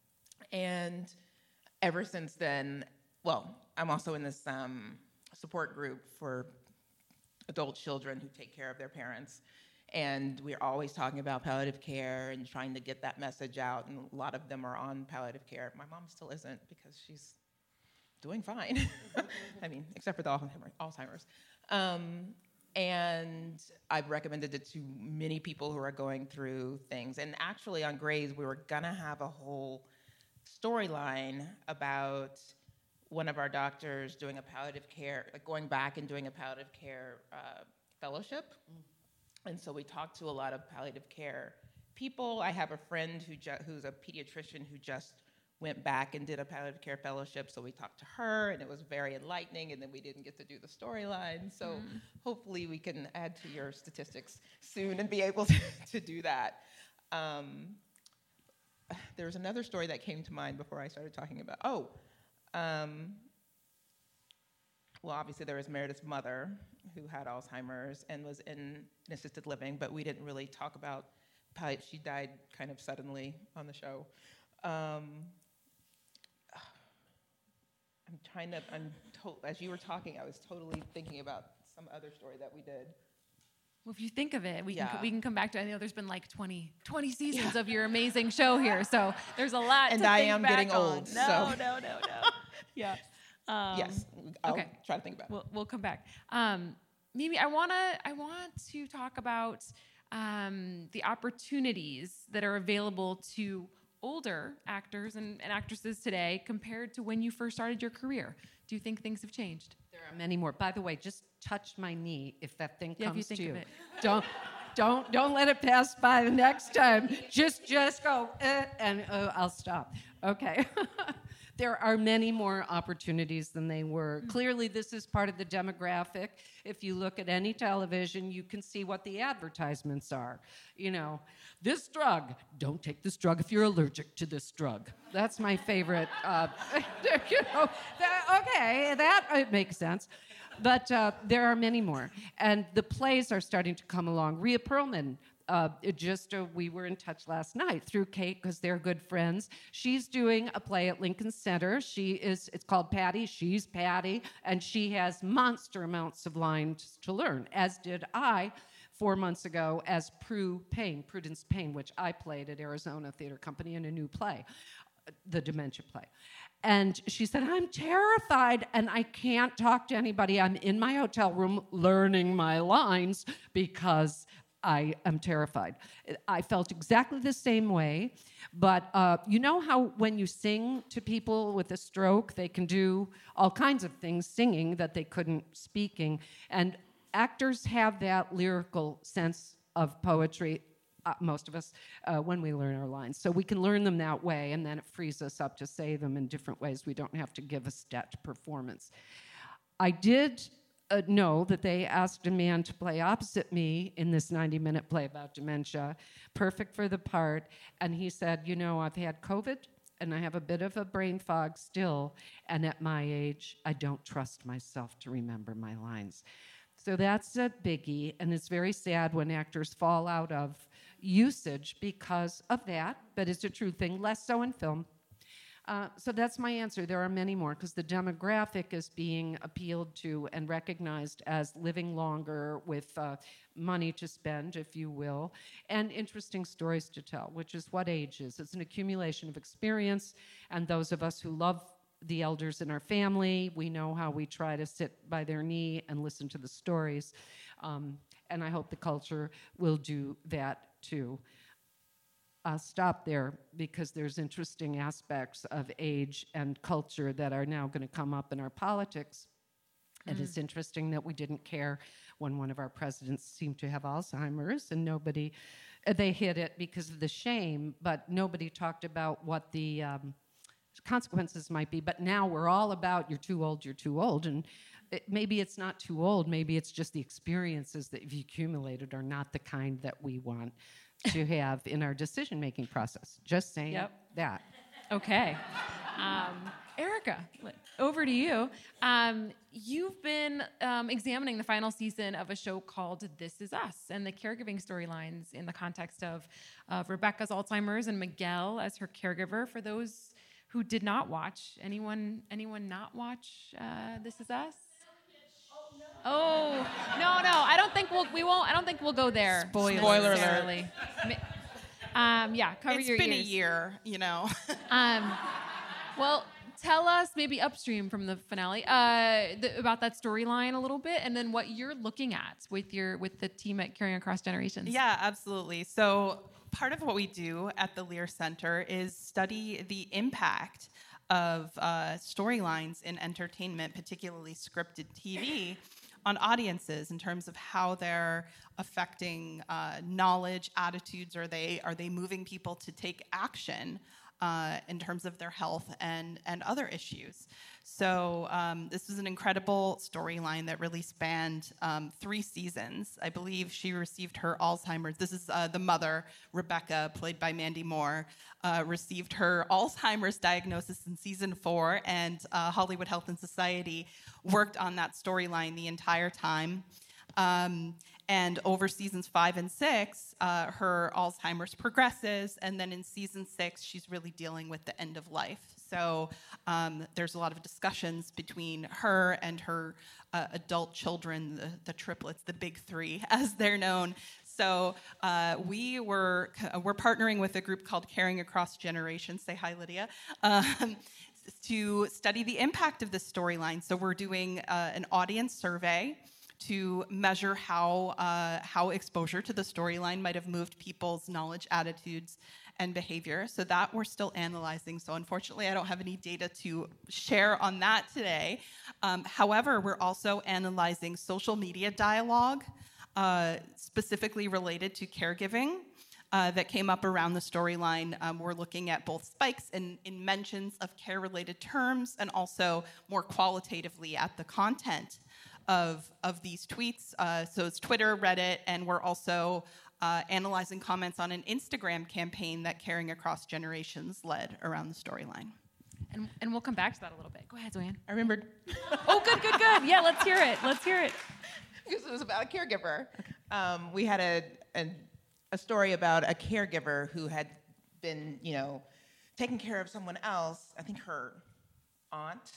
And ever since then, well, I'm also in this um, support group for adult children who take care of their parents. And we're always talking about palliative care and trying to get that message out. And a lot of them are on palliative care. My mom still isn't because she's doing fine. I mean, except for the Alzheimer's. Um, And I've recommended it to many people who are going through things. And actually on Grey's, we were gonna have a whole storyline about one of our doctors doing a palliative care, like going back and doing a palliative care uh, fellowship. Mm. And so we talked to a lot of palliative care people. I have a friend who ju- who's a pediatrician who just went back and did a palliative care fellowship, so we talked to her, and it was very enlightening, and then we didn't get to do the storyline, so mm. hopefully we can add to your statistics soon and be able to, to do that. Um, there was another story that came to mind before I started talking about, oh, um, well, obviously there was Meredith's mother who had Alzheimer's and was in an assisted living, but we didn't really talk about palliative. She died kind of suddenly on the show. Um, I'm trying to, I'm to, as you were talking, I was totally thinking about some other story that we did. Well, if you think of it, we yeah. can we can come back to it. I know there's been like twenty, twenty seasons yeah. of your amazing show here, so there's a lot and to I think am back getting on. old. No, so. no, no, no. yeah. Um, yes. I'll okay. try to think about it. We'll, we'll come back. Um, Mimi, I wanna I want to talk about um, the opportunities that are available to older actors and, and actresses today compared to when you first started your career. Do you think things have changed? There are many more. By the way, just touch my knee if that thing yeah, comes if you think to of you. It. Don't, don't, don't let it pass by the next time. Just, just go, eh, and uh, I'll stop. Okay. There are many more opportunities than they were. Mm-hmm. Clearly, this is part of the demographic. If you look at any television, you can see what the advertisements are. You know, this drug, don't take this drug if you're allergic to this drug. That's my favorite. Uh, you know, that, okay, that it makes sense. But uh, there are many more. And the plays are starting to come along. Rhea Perlman Uh, it just uh, we were in touch last night through Kate because they're good friends. She's doing a play at Lincoln Center. She is it's called Patty. She's Patty, and she has monster amounts of lines to learn, as did I four months ago as Prue Payne, Prudence Payne, which I played at Arizona Theater Company in a new play, the dementia play. And she said, I'm terrified and I can't talk to anybody. I'm in my hotel room learning my lines because I am terrified. I felt exactly the same way, but uh, you know how when you sing to people with a stroke, they can do all kinds of things singing that they couldn't speaking, and actors have that lyrical sense of poetry, uh, most of us, uh, when we learn our lines. So we can learn them that way, and then it frees us up to say them in different ways. We don't have to give a stet performance. I did Uh, know that they asked a man to play opposite me in this ninety-minute play about dementia, perfect for the part, and he said, you know, I've had COVID, and I have a bit of a brain fog still, and at my age, I don't trust myself to remember my lines. So that's a biggie, and it's very sad when actors fall out of usage because of that, but it's a true thing, less so in film. Uh, so that's my answer. There are many more because the demographic is being appealed to and recognized as living longer with uh, money to spend, if you will, and interesting stories to tell, which is what age is. It's an accumulation of experience, and those of us who love the elders in our family, we know how we try to sit by their knee and listen to the stories, um, and I hope the culture will do that too. I'll stop there because there's interesting aspects of age and culture that are now going to come up in our politics. Mm. And it's interesting that we didn't care when one of our presidents seemed to have Alzheimer's and nobody, they hid it because of the shame, but nobody talked about what the um, consequences might be. But now we're all about, you're too old, you're too old. And it, maybe it's not too old, maybe it's just the experiences that you've accumulated are not the kind that we want to have in our decision-making process. Just saying Yep. that. Okay. Um, Erica, over to you. Um, you've been um, examining the final season of a show called This Is Us and the caregiving storylines in the context of, of Rebecca's Alzheimer's and Miguel as her caregiver. For those who did not watch, anyone anyone not watch uh, This Is Us? Oh no, no! I don't think we'll we won't. I don't think we'll go there. Spoiler, Spoiler necessarily. alert! Um, yeah, cover It's your been ears. a year, you know. Um, well, tell us maybe upstream from the finale uh, the, about that storyline a little bit, and then what you're looking at with your with the team at Carrying Across Generations. Yeah, absolutely. So part of what we do at the Lear Center is study the impact of uh, storylines in entertainment, particularly scripted T V, on audiences in terms of how they're affecting uh, knowledge, attitudes. Are they are they moving people to take action uh, in terms of their health and and other issues? So um, this was an incredible storyline that really spanned um, three seasons. I believe she received her Alzheimer's. This is uh, the mother, Rebecca, played by Mandy Moore, uh, received her Alzheimer's diagnosis in season four, and uh, Hollywood Health and Society worked on that storyline the entire time. Um, and over seasons five and six, uh, her Alzheimer's progresses, and then in season six, she's really dealing with the end of life. So um, there's a lot of discussions between her and her uh, adult children, the, the triplets, the big three, as they're known. So uh, we were we're partnering with a group called Carrying Across Generations. Say hi, Lydia. Um, to study the impact of this storyline. So we're doing uh, an audience survey to measure how uh, how exposure to the storyline might have moved people's knowledge, attitudes, and behavior. So that we're still analyzing. So unfortunately, I don't have any data to share on that today. Um, however, we're also analyzing social media dialogue, uh, specifically related to caregiving, uh, that came up around the storyline. Um, we're looking at both spikes in, in mentions of care-related terms and also more qualitatively at the content of, of these tweets. Uh, so it's Twitter, Reddit, and we're also uh, analyzing comments on an Instagram campaign that Carrying Across Generations led around the storyline. And, and we'll come back to that a little bit. Go ahead, Zoanne. I remembered. Oh, good, good, good. Yeah, let's hear it. Let's hear it. Because it was about a caregiver. Um, we had a, a, a story about a caregiver who had been, you know, taking care of someone else, I think her aunt,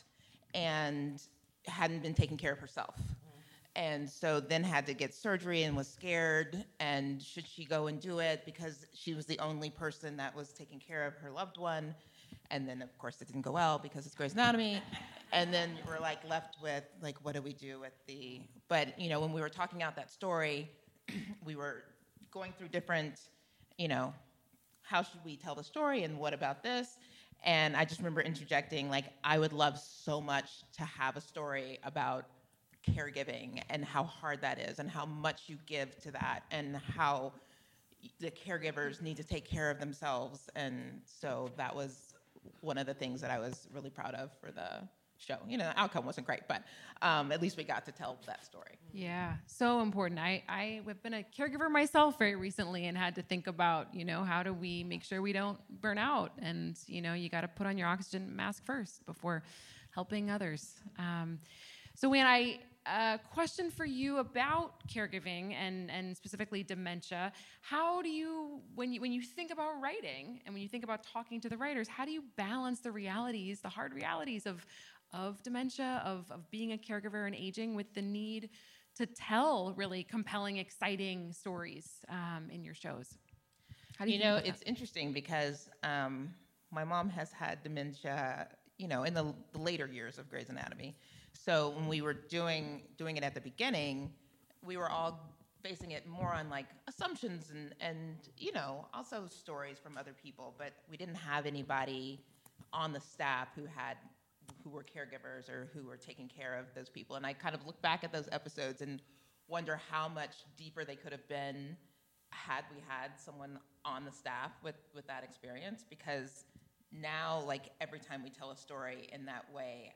and hadn't been taking care of herself. And so then had to get surgery and was scared, and should she go and do it because she was the only person that was taking care of her loved one. And then, of course, it didn't go well because it's Grey's Anatomy. And then we're like left with, like, what do we do with the, but, you know, when we were talking out that story, we were going through different, you know, how should we tell the story and what about this? And I just remember interjecting, like, I would love so much to have a story about caregiving and how hard that is and how much you give to that and how the caregivers need to take care of themselves. And so that was one of the things that I was really proud of for the show. You know, the outcome wasn't great, but um, at least we got to tell that story. Yeah, so important. I, I have been a caregiver myself very recently and had to think about, you know, how do we make sure we don't burn out? And, you know, you got to put on your oxygen mask first before helping others. Um, so when I, a question for you about caregiving and, and specifically dementia, how do you, when you, when you think about writing and when you think about talking to the writers, how do you balance the realities, the hard realities of, of dementia, of, of being a caregiver and aging with the need to tell really compelling, exciting stories um, in your shows? How do you, you think know, about it's that? interesting because um, my mom has had dementia, you know, in the, the later years of Grey's Anatomy. So when we were doing doing it at the beginning, we were all basing it more on like assumptions and, and you know, also stories from other people, but we didn't have anybody on the staff who had who were caregivers or who were taking care of those people. And I kind of look back at those episodes and wonder how much deeper they could have been had we had someone on the staff with, with that experience, because now, like, every time we tell a story in that way,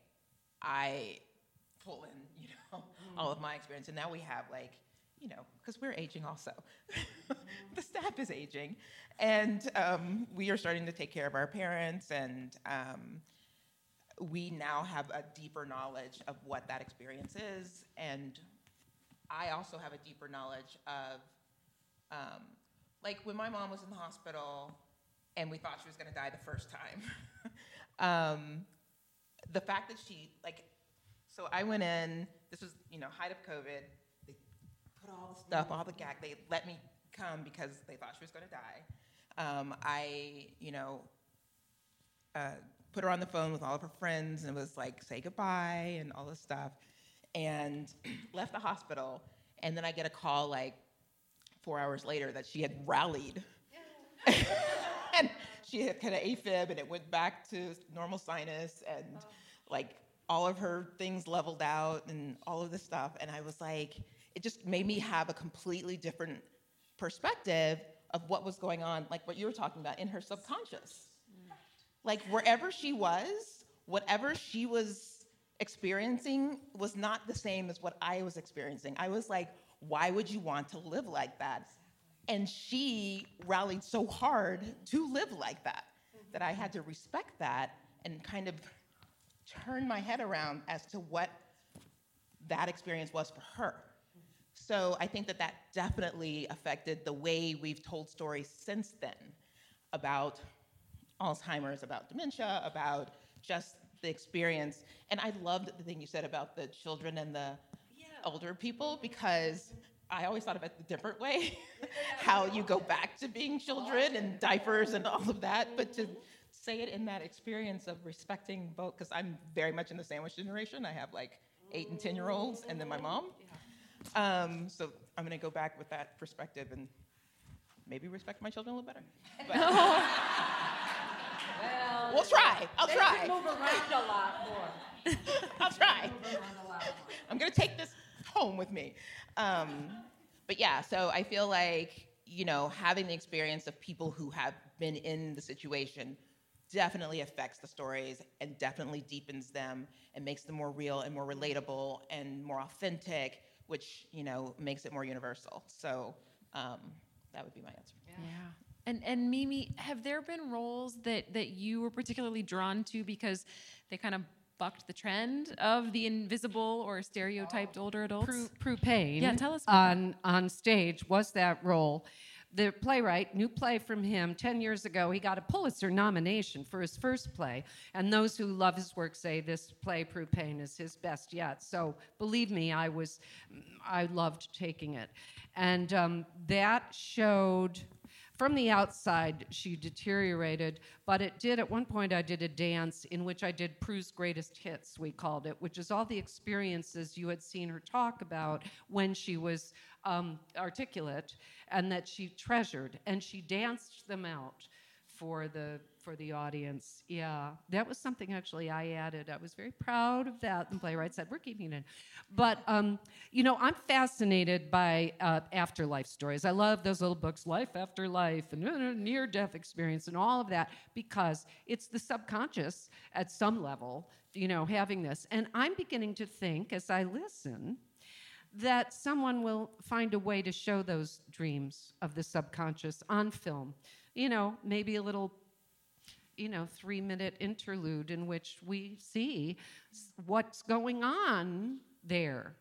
I pull in, you know, mm. all of my experience. And now we have, like, you know, because we're aging also. The staff is aging. And um, we are starting to take care of our parents, and um, we now have a deeper knowledge of what that experience is. And I also have a deeper knowledge of, um, like, when my mom was in the hospital and we thought she was gonna die the first time, um, the fact that she, like, so I went in, this was, you know, height of COVID, they put all the stuff, all the gag, they let me come because they thought she was gonna die. Um, I, you know, uh, put her on the phone with all of her friends and was like, say goodbye and all this stuff, and left the hospital. And then I get a call like four hours later that she had rallied. And she had kind of AFib and it went back to normal sinus, and like all of her things leveled out and all of this stuff. And I was like, it just made me have a completely different perspective of what was going on, like what you were talking about, in her subconscious. Like wherever she was, whatever she was experiencing was not the same as what I was experiencing. I was like, why would you want to live like that? And she rallied so hard to live like that, that I had to respect that and kind of turn my head around as to what that experience was for her. So I think that that definitely affected the way we've told stories since then about Alzheimer's, about dementia, about just the experience. And I loved the thing you said about the children and the yeah. older people, because I always thought of it the different way, how you go back to being children and diapers and all of that, but to say it in that experience of respecting both, because I'm very much in the sandwich generation. I have like eight and ten year olds and then my mom. Um, so I'm gonna go back with that perspective and maybe respect my children a little better. But, Well, we'll try, I'll they try. can move around a lot more. I'll try. Move around a lot more. I'm gonna take this home with me. Um, but yeah, so I feel like, you know, having the experience of people who have been in the situation definitely affects the stories and definitely deepens them and makes them more real and more relatable and more authentic, which, you know, makes it more universal. So um, that would be my answer. Yeah. And and Mimi, have there been roles that that you were particularly drawn to because they kind of bucked the trend of the invisible or stereotyped older adults? Prue, Prue Payne Yeah, tell us. on on stage was that role, the playwright, new play from him, ten years ago, he got a Pulitzer nomination for his first play. And those who love his work say this play, Prue Payne, is his best yet. So believe me, I was, I loved taking it. And um, that showed, from the outside, she deteriorated, but it did, at one point I did a dance in which I did Prue's Greatest Hits, we called it, which is all the experiences you had seen her talk about when she was um, articulate and that she treasured, and she danced them out for the for the audience. Yeah, that was something actually I added. I was very proud of that. The playwright said, we're keeping it. But, um, you know, I'm fascinated by uh, afterlife stories. I love those little books, Life After Life, and uh, near-death experience, and all of that, because it's the subconscious at some level, you know, having this. And I'm beginning to think, as I listen, that someone will find a way to show those dreams of the subconscious on film. You know, maybe a little, you know, three-minute interlude in which we see what's going on there.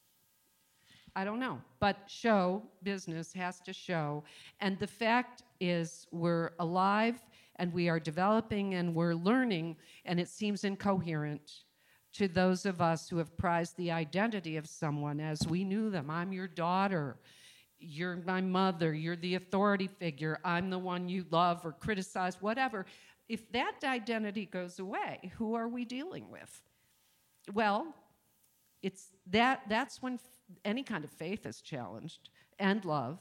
I don't know, but show business has to show. And the fact is we're alive and we are developing and we're learning, and it seems incoherent to those of us who have prized the identity of someone as we knew them. I'm your daughter. You're my mother. You're the authority figure. I'm the one you love or criticize, whatever. If that identity goes away, who are we dealing with? Well, it's that that's when f- any kind of faith is challenged, and love.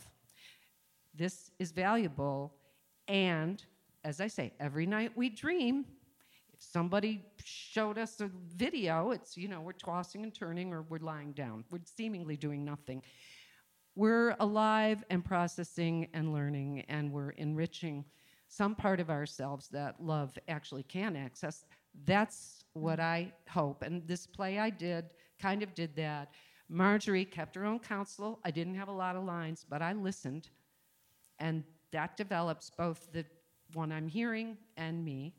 This is valuable, and as I say, every night we dream. If somebody showed us a video, it's, you know, we're tossing and turning or we're lying down. We're seemingly doing nothing. We're alive and processing and learning, and we're enriching some part of ourselves that love actually can access. That's what I hope. And this play I did kind of did that. Marjorie kept her own counsel. I didn't have a lot of lines, but I listened. And that develops both the one I'm hearing and me.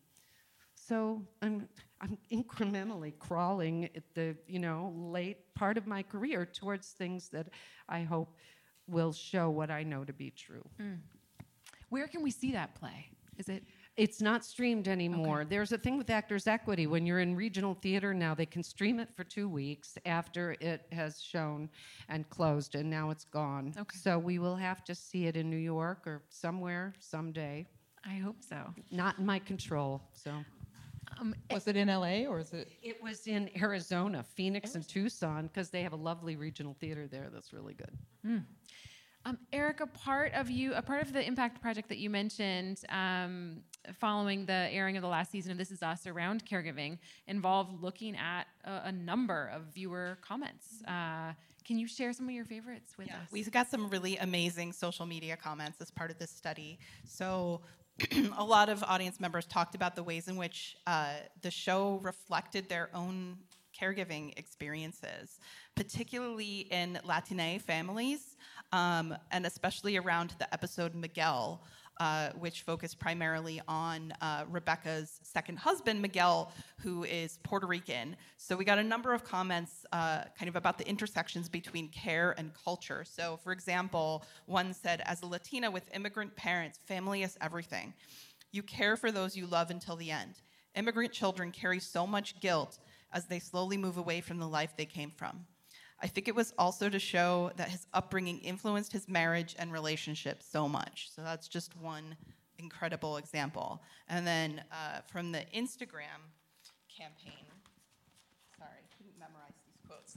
So I'm I'm incrementally crawling at the, you know, late part of my career towards things that I hope will show what I know to be true. Mm. Where can we see that play? Is it? It's not streamed anymore. Okay. There's a thing with Actors Equity. When you're in regional theater now, they can stream it for two weeks after it has shown and closed, and now it's gone. Okay. So we will have to see it in New York or somewhere someday. I hope so. Not in my control, so. Um, Was it in L A or is it? It was in Arizona, Phoenix and Tucson, because they have a lovely regional theater there that's really good. Mm. Um, Eric, a part of you, a part of the Impact Project that you mentioned, um, following the airing of the last season of This Is Us around caregiving, involved looking at a, a number of viewer comments. Uh, can you share some of your favorites with Yeah, us? we got some really amazing social media comments as part of this study. So a lot of audience members talked about the ways in which uh, the show reflected their own caregiving experiences, particularly in Latina families, um, and especially around the episode Miguel, uh, which focused primarily on uh, Rebecca's second husband, Miguel, who is Puerto Rican. So we got a number of comments uh, kind of about the intersections between care and culture. So for example, one said, as a Latina with immigrant parents, family is everything. You care for those you love until the end. Immigrant children carry so much guilt as they slowly move away from the life they came from. I think it was also to show that his upbringing influenced his marriage and relationship so much. So that's just one incredible example. And then uh, from the Instagram campaign, sorry, I couldn't memorize these quotes.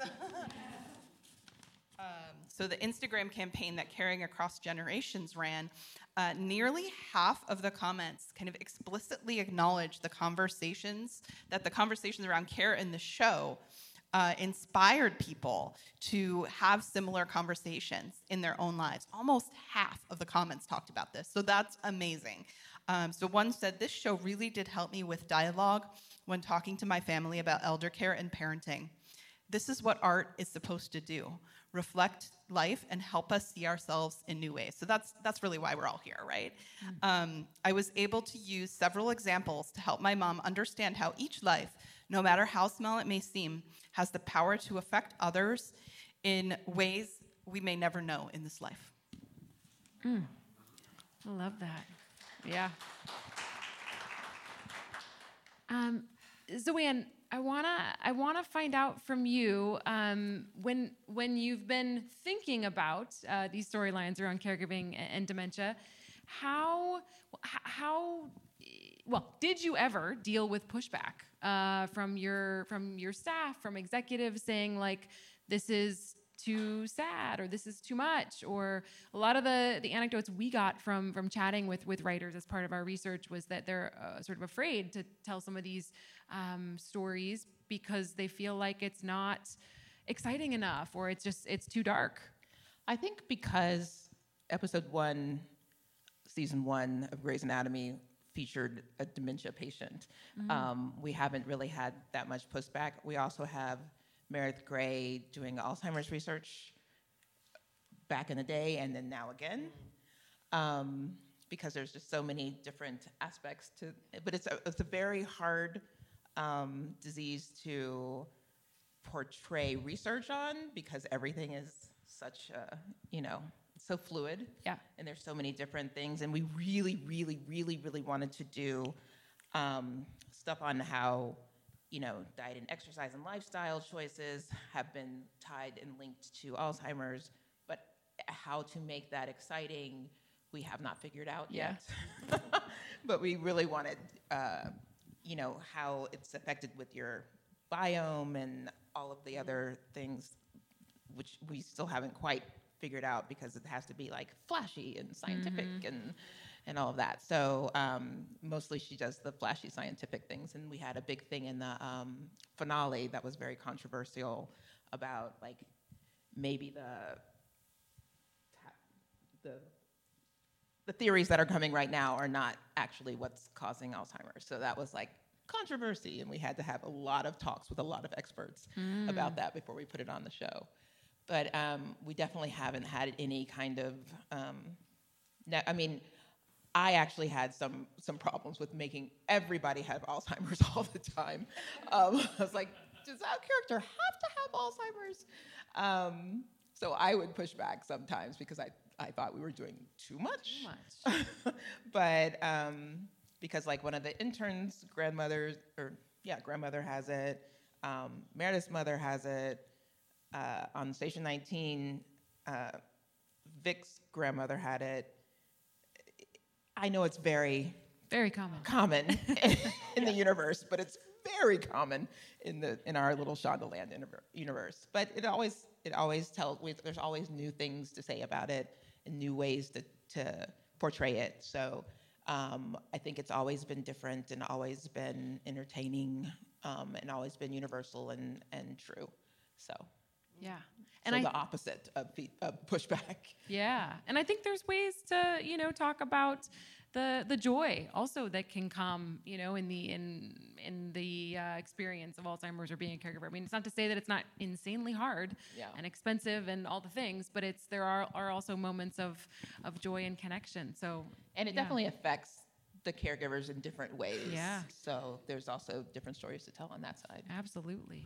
um, so the Instagram campaign that Caring Across Generations ran, uh, nearly half of the comments kind of explicitly acknowledged the conversations, that the conversations around care in the show Uh, inspired people to have similar conversations in their own lives. Almost half of the comments talked about this, so that's amazing. Um, so one said, this show really did help me with dialogue when talking to my family about elder care and parenting. This is what art is supposed to do, reflect life and help us see ourselves in new ways. So that's that's really why we're all here, right? Mm-hmm. Um, I was able to use several examples to help my mom understand how each life, no matter how small it may seem, has the power to affect others in ways we may never know in this life. Mm. I love that. Yeah. Um, Zoanne, I wanna I wanna find out from you um, when when you've been thinking about uh, these storylines around caregiving and, and dementia, how how well did you ever deal with pushback uh, from your from your staff, from executives saying like this is too sad or this is too much? Or a lot of the the anecdotes we got from from chatting with with writers as part of our research was that they're uh, sort of afraid to tell some of these um, stories because they feel like it's not exciting enough or it's just it's too dark. I think because episode one, season one of Grey's Anatomy featured a dementia patient, mm-hmm. um, we haven't really had that much pushback. We also have Meredith Grey doing Alzheimer's research back in the day and then now again, um, because there's just so many different aspects to it. But it's a, it's a very hard um, disease to portray research on because everything is such a, you know, so fluid. Yeah. And there's so many different things. And we really, really, really, really wanted to do um, stuff on how, you know, diet and exercise and lifestyle choices have been tied and linked to Alzheimer's, but how to make that exciting, we have not figured out yeah. yet. But we really wanted, uh, you know, how it's affected with your biome and all of the other things, which we still haven't quite figured out because it has to be like flashy and scientific mm-hmm. and and all of that. So um, mostly she does the flashy scientific things. And we had a big thing in the um, finale that was very controversial about like maybe the the the theories that are coming right now are not actually what's causing Alzheimer's. So that was like controversy, and we had to have a lot of talks with a lot of experts mm. about that before we put it on the show. But um, we definitely haven't had any kind of, um, ne- I mean, I actually had some some problems with making everybody have Alzheimer's all the time. Um, I was like, does our character have to have Alzheimer's? Um, so I would push back sometimes because I, I thought we were doing too much. Too much. But um, because like one of the interns' grandmothers, or yeah, grandmother has it. Um, Meredith's mother has it. Uh, on Station nineteen, uh, Vic's grandmother had it. I know it's very, very common, common in, in the universe, but it's very common in the in our little Shondaland universe. But it always it always tells. There's always new things to say about it and new ways to to portray it. So um, I think it's always been different and always been entertaining um, and always been universal and and true. So. Yeah. And And so I, the opposite of, fe- of pushback. Yeah. And I think there's ways to, you know, talk about the the joy also that can come, you know, in the in in the uh, experience of Alzheimer's or being a caregiver. I mean, it's not to say that it's not insanely hard Yeah. and expensive and all the things, but it's there are, are also moments of of joy and connection. So And it yeah. definitely affects the caregivers in different ways. Yeah. So there's also different stories to tell on that side. Absolutely.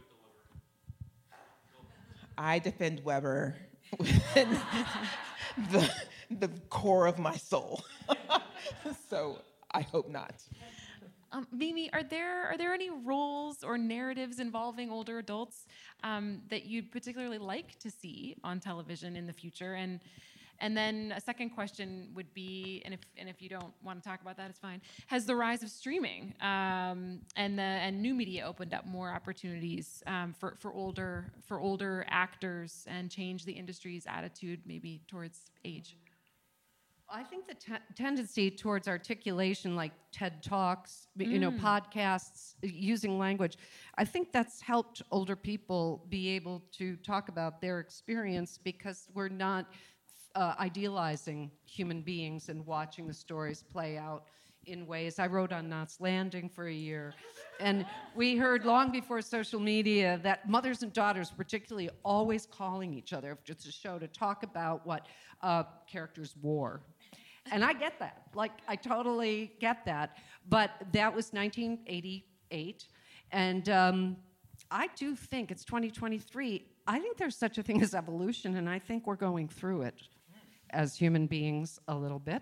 I defend Weber within the, the core of my soul. So I hope not. Um, Mimi, are there are there any roles or narratives involving older adults um, that you'd particularly like to see on television in the future? And and then a second question would be, and if and if you don't want to talk about that, it's fine. Has the rise of streaming um, and the and new media opened up more opportunities um, for for older for older actors and changed the industry's attitude maybe towards age? I think the te- tendency towards articulation, like TED Talks, you know, Mm. podcasts, using language, I think that's helped older people be able to talk about their experience because we're not uh, idealizing human beings and watching the stories play out in ways. I wrote on Knots Landing for a year, and we heard long before social media that mothers and daughters, particularly, always calling each other if it's a show to talk about what uh, characters wore. And I get that. Like, I totally get that. But that was nineteen eighty-eight. And um, I do think it's twenty twenty-three. I think there's such a thing as evolution, and I think we're going through it. as human beings a little bit.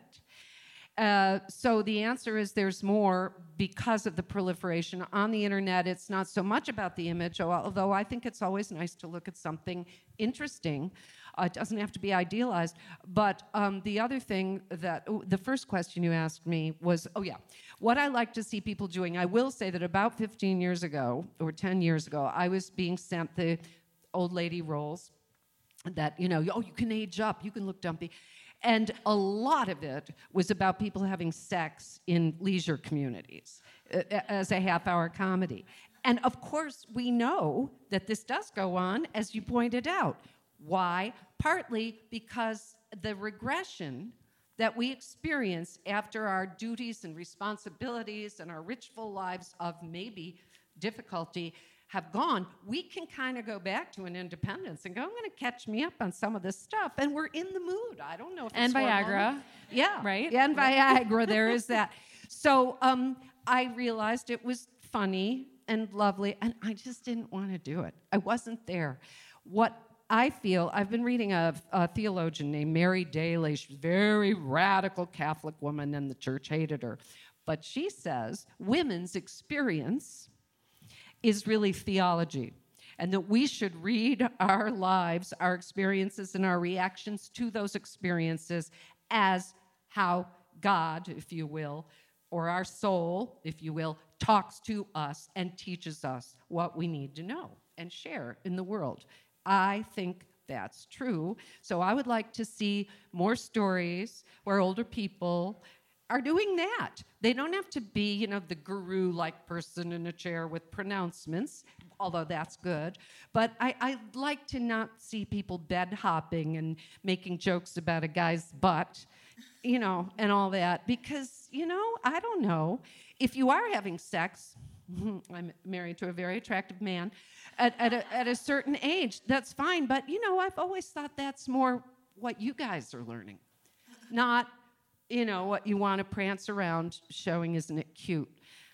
Uh, so the answer is there's more because of the proliferation on the internet. It's not so much about the image, although I think it's always nice to look at something interesting. Uh, it doesn't have to be idealized. But um, the other thing that, oh, the first question you asked me was, oh yeah, what I like to see people doing. I will say that about fifteen years ago, or ten years ago, I was being sent the old lady roles that, you know, oh, you can age up, you can look dumpy. And a lot of it was about people having sex in leisure communities uh, as a half-hour comedy. And of course, we know that this does go on, as you pointed out. Why? Partly because the regression that we experience after our duties and responsibilities and our rich, full lives of maybe difficulty have gone, we can kind of go back to an independence and go, I'm going to catch me up on some of this stuff. And we're in the mood. I don't know if And it's Viagra. hormonal. Yeah. Right? And Viagra, there is that. So um, I realized it was funny and lovely, and I just didn't want to do it. I wasn't there. What I feel, I've been reading a, a theologian named Mary Daly. She's a very radical Catholic woman, and the church hated her. But she says women's experience is really theology, and that we should read our lives, our experiences, and our reactions to those experiences as how God, if you will, or our soul, if you will, talks to us and teaches us what we need to know and share in the world. I think that's true. So I would like to see more stories where older people are doing that. They don't have to be, you know, the guru-like person in a chair with pronouncements, although that's good. But I, I like to not see people bed hopping and making jokes about a guy's butt, you know, and all that. Because, you know, I don't know. If you are having sex, I'm married to a very attractive man, at, at, a, at a certain age, that's fine. But, you know, I've always thought that's more what you guys are learning, not, you know, what you want to prance around showing, isn't it cute?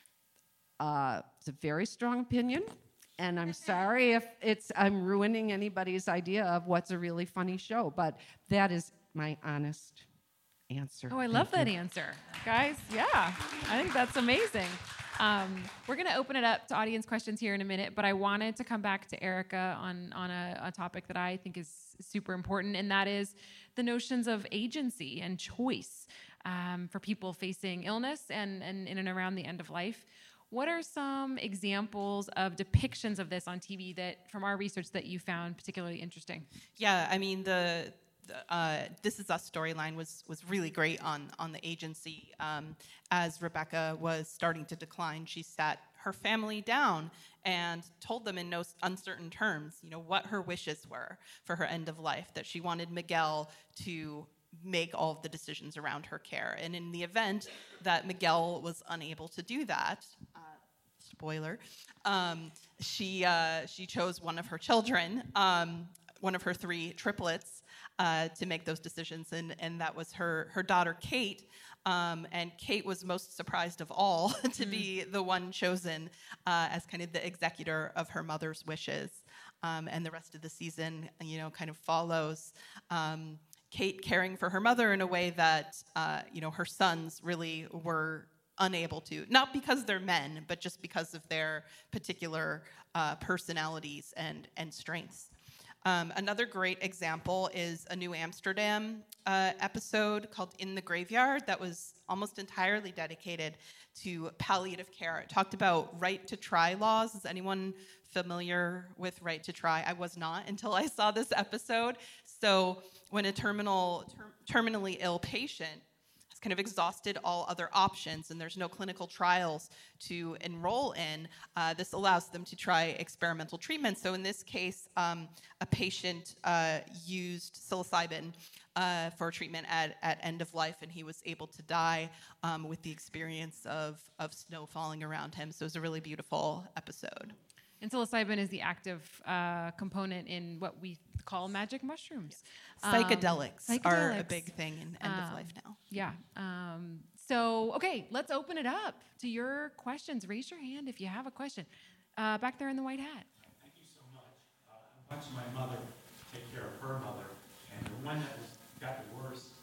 Uh, it's a very strong opinion, and I'm sorry if it's I'm ruining anybody's idea of what's a really funny show, but that is my honest answer. Oh, I love that Thank you. answer. Guys, yeah, I think that's amazing. Um, we're going to open it up to audience questions here in a minute, but I wanted to come back to Erica on, on a, a topic that I think is super important, and that is the notions of agency and choice um, for people facing illness and, and in and around the end of life. What are some examples of depictions of this on T V that, from our research, that you found particularly interesting? Yeah, I mean, the, the uh, This Is Us storyline was was really great on, on the agency. Um, as Rebecca was starting to decline, she sat her family down and told them in no uncertain terms, you know, what her wishes were for her end of life, that she wanted Miguel to make all of the decisions around her care. And in the event that Miguel was unable to do that, uh, spoiler, um, she uh, she chose one of her children, um, one of her three triplets, uh, to make those decisions, and and that was her her daughter Kate. Um, and Kate was most surprised of all to mm. be the one chosen uh, as kind of the executor of her mother's wishes. Um, and the rest of the season, you know, kind of follows um, Kate caring for her mother in a way that, uh, you know, her sons really were unable to, not because they're men, but just because of their particular uh, personalities and, and strengths. Um, another great example is a New Amsterdam uh, episode called In the Graveyard that was almost entirely dedicated to palliative care. It talked about right to try laws. Is anyone familiar with right to try? I was not until I saw this episode. So when a terminal, ter- terminally ill patient has kind of exhausted all other options and there's no clinical trials to enroll in, uh, this allows them to try experimental treatment. So in this case, um, a patient uh, used psilocybin uh, for treatment at, at end of life, and he was able to die um, with the experience of, of snow falling around him. So it was a really beautiful episode. And psilocybin is the active uh, component in what we call magic mushrooms. Psychedelics, um, are a psychedelics. big thing in end Um, of life now. Yeah. Um, so, okay, let's open it up to your questions. Raise your hand if you have a question. Uh, back there in the white hat. Thank you so much. Uh, I'm watching my mother take care of her mother, and the one that was got the worst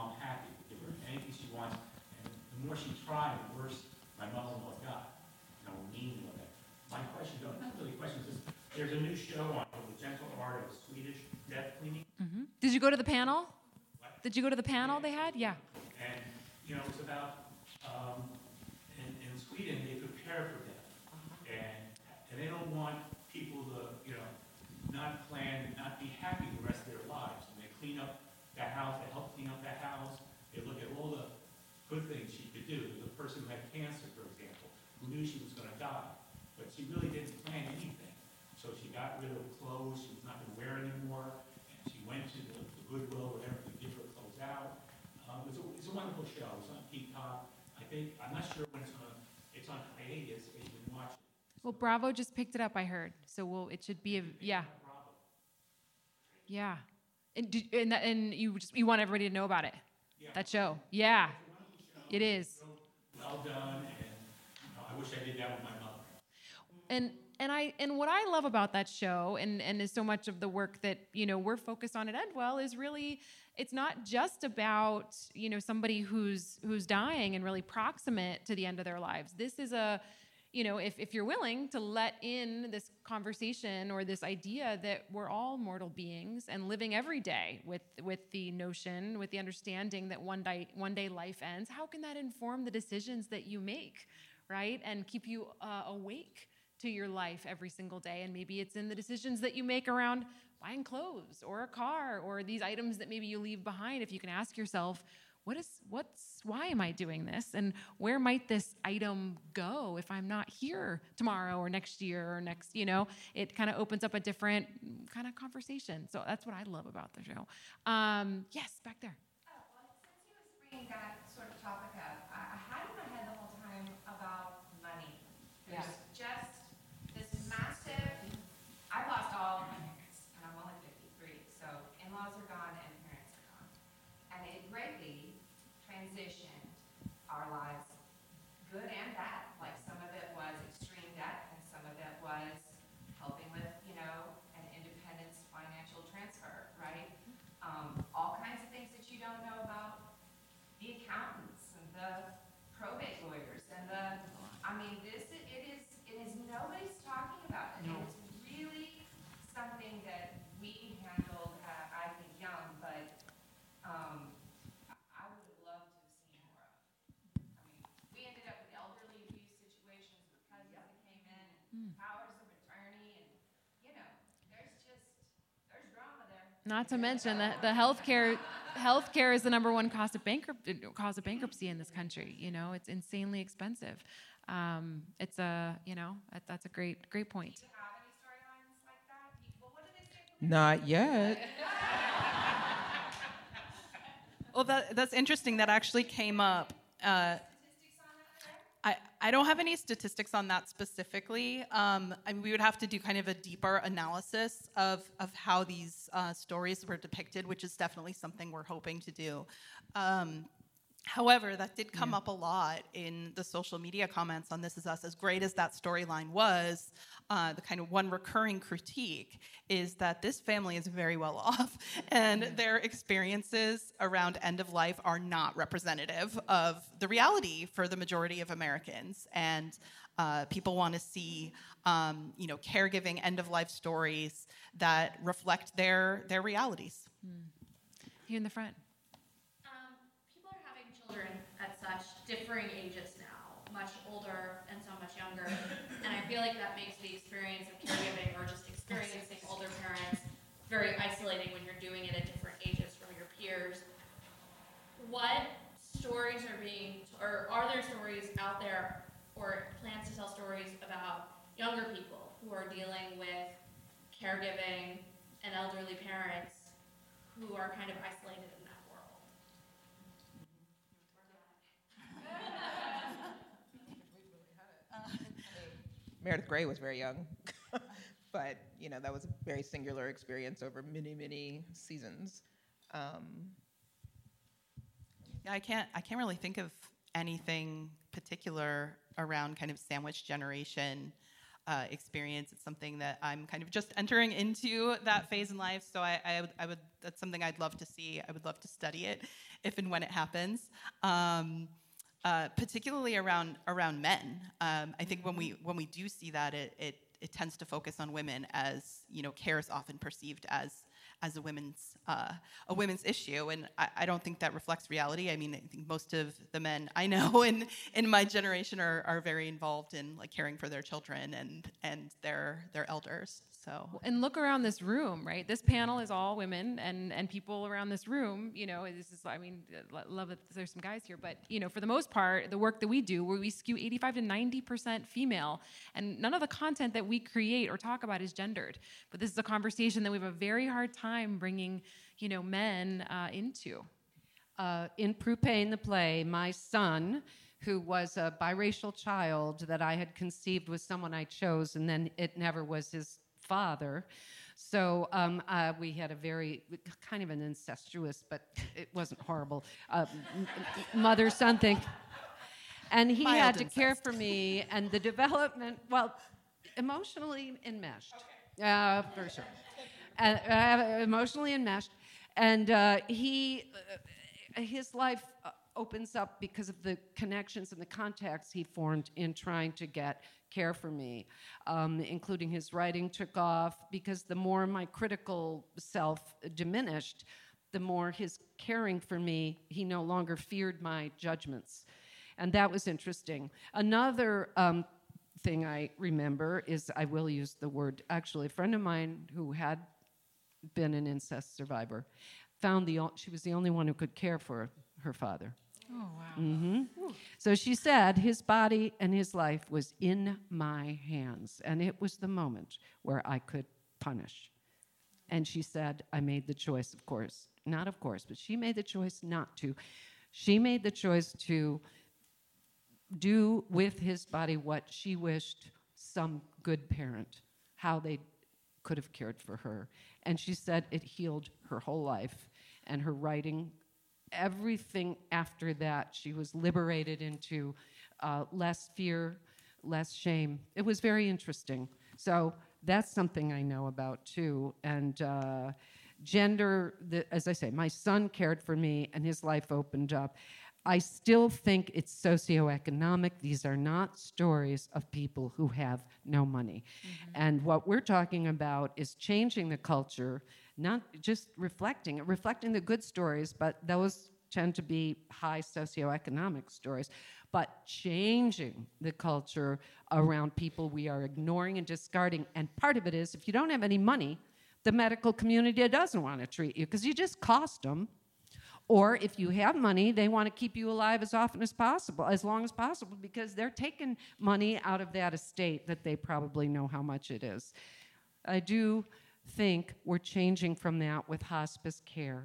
mom happy, give her anything she wants. And the more she tried, the worse my mother-in-law got. You know, meaning of it. My question, though, not really a question, is there's a new show on called The Gentle Art of Swedish Death Cleaning. Mm-hmm. Did you go to the panel? What? Did you go to the panel they had? Yeah. And, you know, it's about, um, in, in Sweden, they prepare for death. And, and they don't want people to, you know, not plan, not be happy the rest of their lives. And they clean up that house, they help clean up that house. They look at all the good things she could do. The person who had cancer, for example, who knew she was going to die, but she really didn't plan anything. So she got rid of clothes she was not going to wear anymore, and she went to the, the Goodwill, whatever, to give her clothes out. Um, it's, a, it's a wonderful show. It's on Peacock. I think, I'm not sure when it's on, it's on hiatus, but you can watch it. Well, Bravo just picked it up, I heard. So we'll, it should be, a, yeah. Yeah. And, did, and, that, and you just, you want everybody to know about it? Yeah. That show? Yeah. It is. Well done, and you know, I wish I did that with my mother. And and I and what I love about that show, and and is so much of the work that you know we're focused on at Endwell, is really it's not just about you know somebody who's who's dying and really proximate to the end of their lives. This is a you know if if you're willing to let in this conversation or this idea that we're all mortal beings and living every day with with the notion, with the understanding that one day one day life ends. How can that inform the decisions that you make, right, and keep you uh, awake to your life every single day? And maybe it's in the decisions that you make around buying clothes or a car or these items that maybe you leave behind. If you can ask yourself, what is, what's, why am I doing this? And where might this item go if I'm not here tomorrow or next year or next, you know, it kind of opens up a different kind of conversation. So that's what I love about the show. Um, yes, back there. Oh, well, since he was bringing that sort of topic up, I, I had in my head the whole time about money. There's just this massive, I lost all of my parents, and I'm only fifty-three, so in-laws are gone and parents are gone. And it greatly transitioned our lives, good and bad. Like some of it was extreme debt, and some of it was helping with, you know, an independence financial transfer, right? Um, all kinds of things that you don't know about the accountants and the probate lawyers and the, I mean, this, it is, it is nobody's talking about it. No. It's really something that we handled, uh, I think, young, but um, I would have loved to have seen more of. I mean, we ended up with elderly abuse situations with cousins that came in and mm. powers of attorney, and you know, there's just there's drama there. Not to mention that the healthcare healthcare is the number one cost of bankruptcy cause of bankruptcy in this country. You know, it's insanely expensive. Um, it's a you know that, that's a great great point. Do you have any storylines like that? People, what do they say? Not yet. Well, that, that's interesting. That actually came up. Uh, I, I don't have any statistics on that specifically. Um, I mean, we would have to do kind of a deeper analysis of, of how these uh, stories were depicted, which is definitely something we're hoping to do. Um, however, that did come yeah. up a lot in the social media comments on This Is Us. As great as that storyline was, uh, the kind of one recurring critique is that this family is very well off, and their experiences around end of life are not representative of the reality for the majority of Americans. And uh, people want to see, um, you know, caregiving end of life stories that reflect their their realities. Mm. Here in the front. Um, people are having children at such differing ages now, much older and so much younger, and I feel like that makes the experience of caregiving or just experiencing older parents very isolating when you're doing it at different ages from your peers. What stories are being, or are there stories out there or plans to tell stories about younger people who are dealing with caregiving and elderly parents who are kind of isolated in that world? Meredith Grey was very young, but you know that was a very singular experience over many, many seasons. Um, yeah, I can't. I can't really think of anything particular around kind of sandwich generation uh, experience. It's something that I'm kind of just entering into that phase in life. So I, I, would, I would that's something I'd love to see. I would love to study it if and when it happens. Um, uh, particularly around around men. Um, I think when we when we do see that, it, it it tends to focus on women, as you know, care is often perceived as as a women's uh, a women's issue, and I, I don't think that reflects reality. I mean, I think most of the men I know in in my generation are are very involved in like caring for their children and and their their elders. So And look around this room, right? This panel is all women, and and people around this room, you know, this is, I mean, I love that there's some guys here, but, you know, for the most part, the work that we do, where we skew eighty-five to ninety percent female, and none of the content that we create or talk about is gendered. But this is a conversation that we have a very hard time bringing, you know, men uh, into. Uh, in Prupain, the play, my son, who was a biracial child that I had conceived with someone I chose, and then it never was his father. So um, uh, we had a very, kind of an incestuous, but it wasn't horrible, uh, mother-son thing. And he Mild had to incest. care for me, and the development, well, emotionally enmeshed, uh, for sure. Uh, uh, emotionally enmeshed. And uh, he, uh, his life uh, opens up because of the connections and the contacts he formed in trying to get care for me, um, including his writing took off, because the more my critical self diminished, the more his caring for me, he no longer feared my judgments. And that was interesting. Another um, thing I remember is, I will use the word, actually, a friend of mine who had been an incest survivor found the, o- she was the only one who could care for her father. Oh, wow. Mm-hmm. So she said his body and his life was in my hands, and it was the moment where I could punish. And she said, I made the choice, of course, not of course, but she made the choice not to. She made the choice to do with his body what she wished some good parent, how they could have cared for her. And she said it healed her whole life, and her writing, everything after that, she was liberated into uh, less fear, less shame. It was very interesting. So that's something I know about too. And uh, gender, the, as I say, my son cared for me and his life opened up. I still think it's socioeconomic. These are not stories of people who have no money. Mm-hmm. And what we're talking about is changing the culture, not just reflecting it, reflecting the good stories, but those tend to be high socioeconomic stories, but changing the culture around people we are ignoring and discarding. And part of it is, if you don't have any money, the medical community doesn't want to treat you because you just cost them. Or if you have money, they want to keep you alive as often as possible, as long as possible, because they're taking money out of that estate that they probably know how much it is. I do think we're changing from that with hospice care.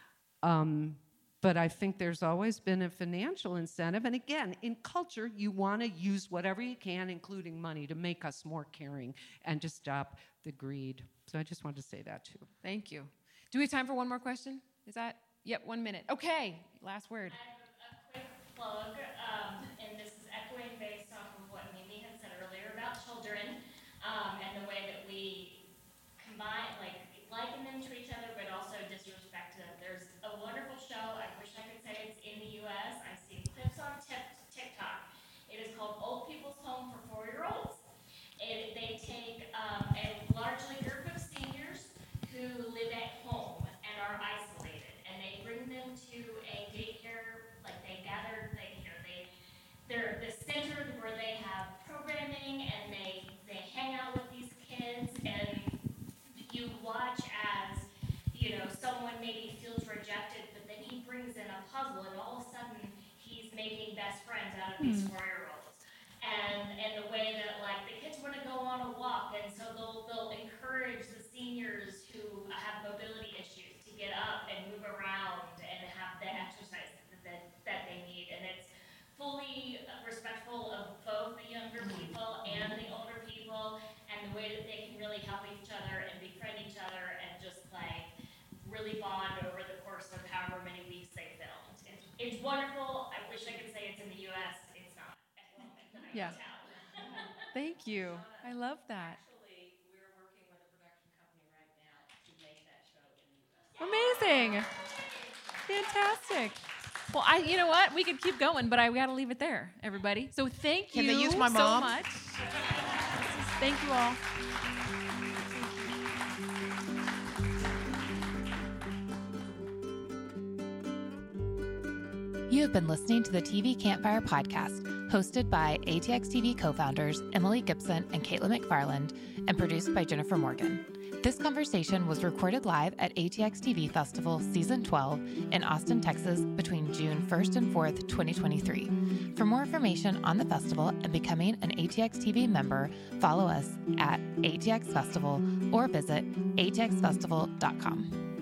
Um, but I think there's always been a financial incentive. And again, in culture, you want to use whatever you can, including money, to make us more caring and to stop the greed. So I just wanted to say that too. Thank you. Do we have time for one more question? Is that? Yep, one minute. Okay, last word. I have a, a quick plug, um, and this is echoing based off of what Mimi had said earlier about children, um, and the way that we combine, like, liken them to each other, but also disrespect them. There's a wonderful show, I wish I could say it's in the U S. I've seen clips on tip, TikTok. It is called Old People's Home for Four-Year-Olds. It, they take um, a largely group of seniors who live at home and are isolated. They bring them to a daycare, like they gather, they, you know, they, they're the center where they have programming and they, they hang out with these kids, and you watch as, you know, someone maybe feels rejected, but then he brings in a puzzle and all of a sudden he's making best friends out of these mm. four-year-olds. And, and the way that, like, the kids want to go on a walk, and so they'll, they'll encourage the seniors who have mobility issues to get up and move around and have the exercise that, that they need. And it's fully respectful of both the younger people and the older people, and the way that they can really help each other and befriend each other and just like really bond over the course of however many weeks they filmed. It's, it's wonderful. I wish I could say it's in the U S. It's not at the moment that I Yeah. can tell. Thank you. I love that. Amazing. Fantastic. Well, I, you know what? We could keep going, but I got to leave it there, everybody. So thank you Can they use my so mom? much. Thank you all. You have been listening to the T V Campfire podcast, hosted by A T X T V co-founders Emily Gibson and Caitlin McFarland, and produced by Jennifer Morgan. This conversation was recorded live at A T X T V Festival Season twelve in Austin, Texas, between June first and fourth, twenty twenty-three. For more information on the festival and becoming an A T X T V member, follow us at A T X Festival or visit A T X festival dot com.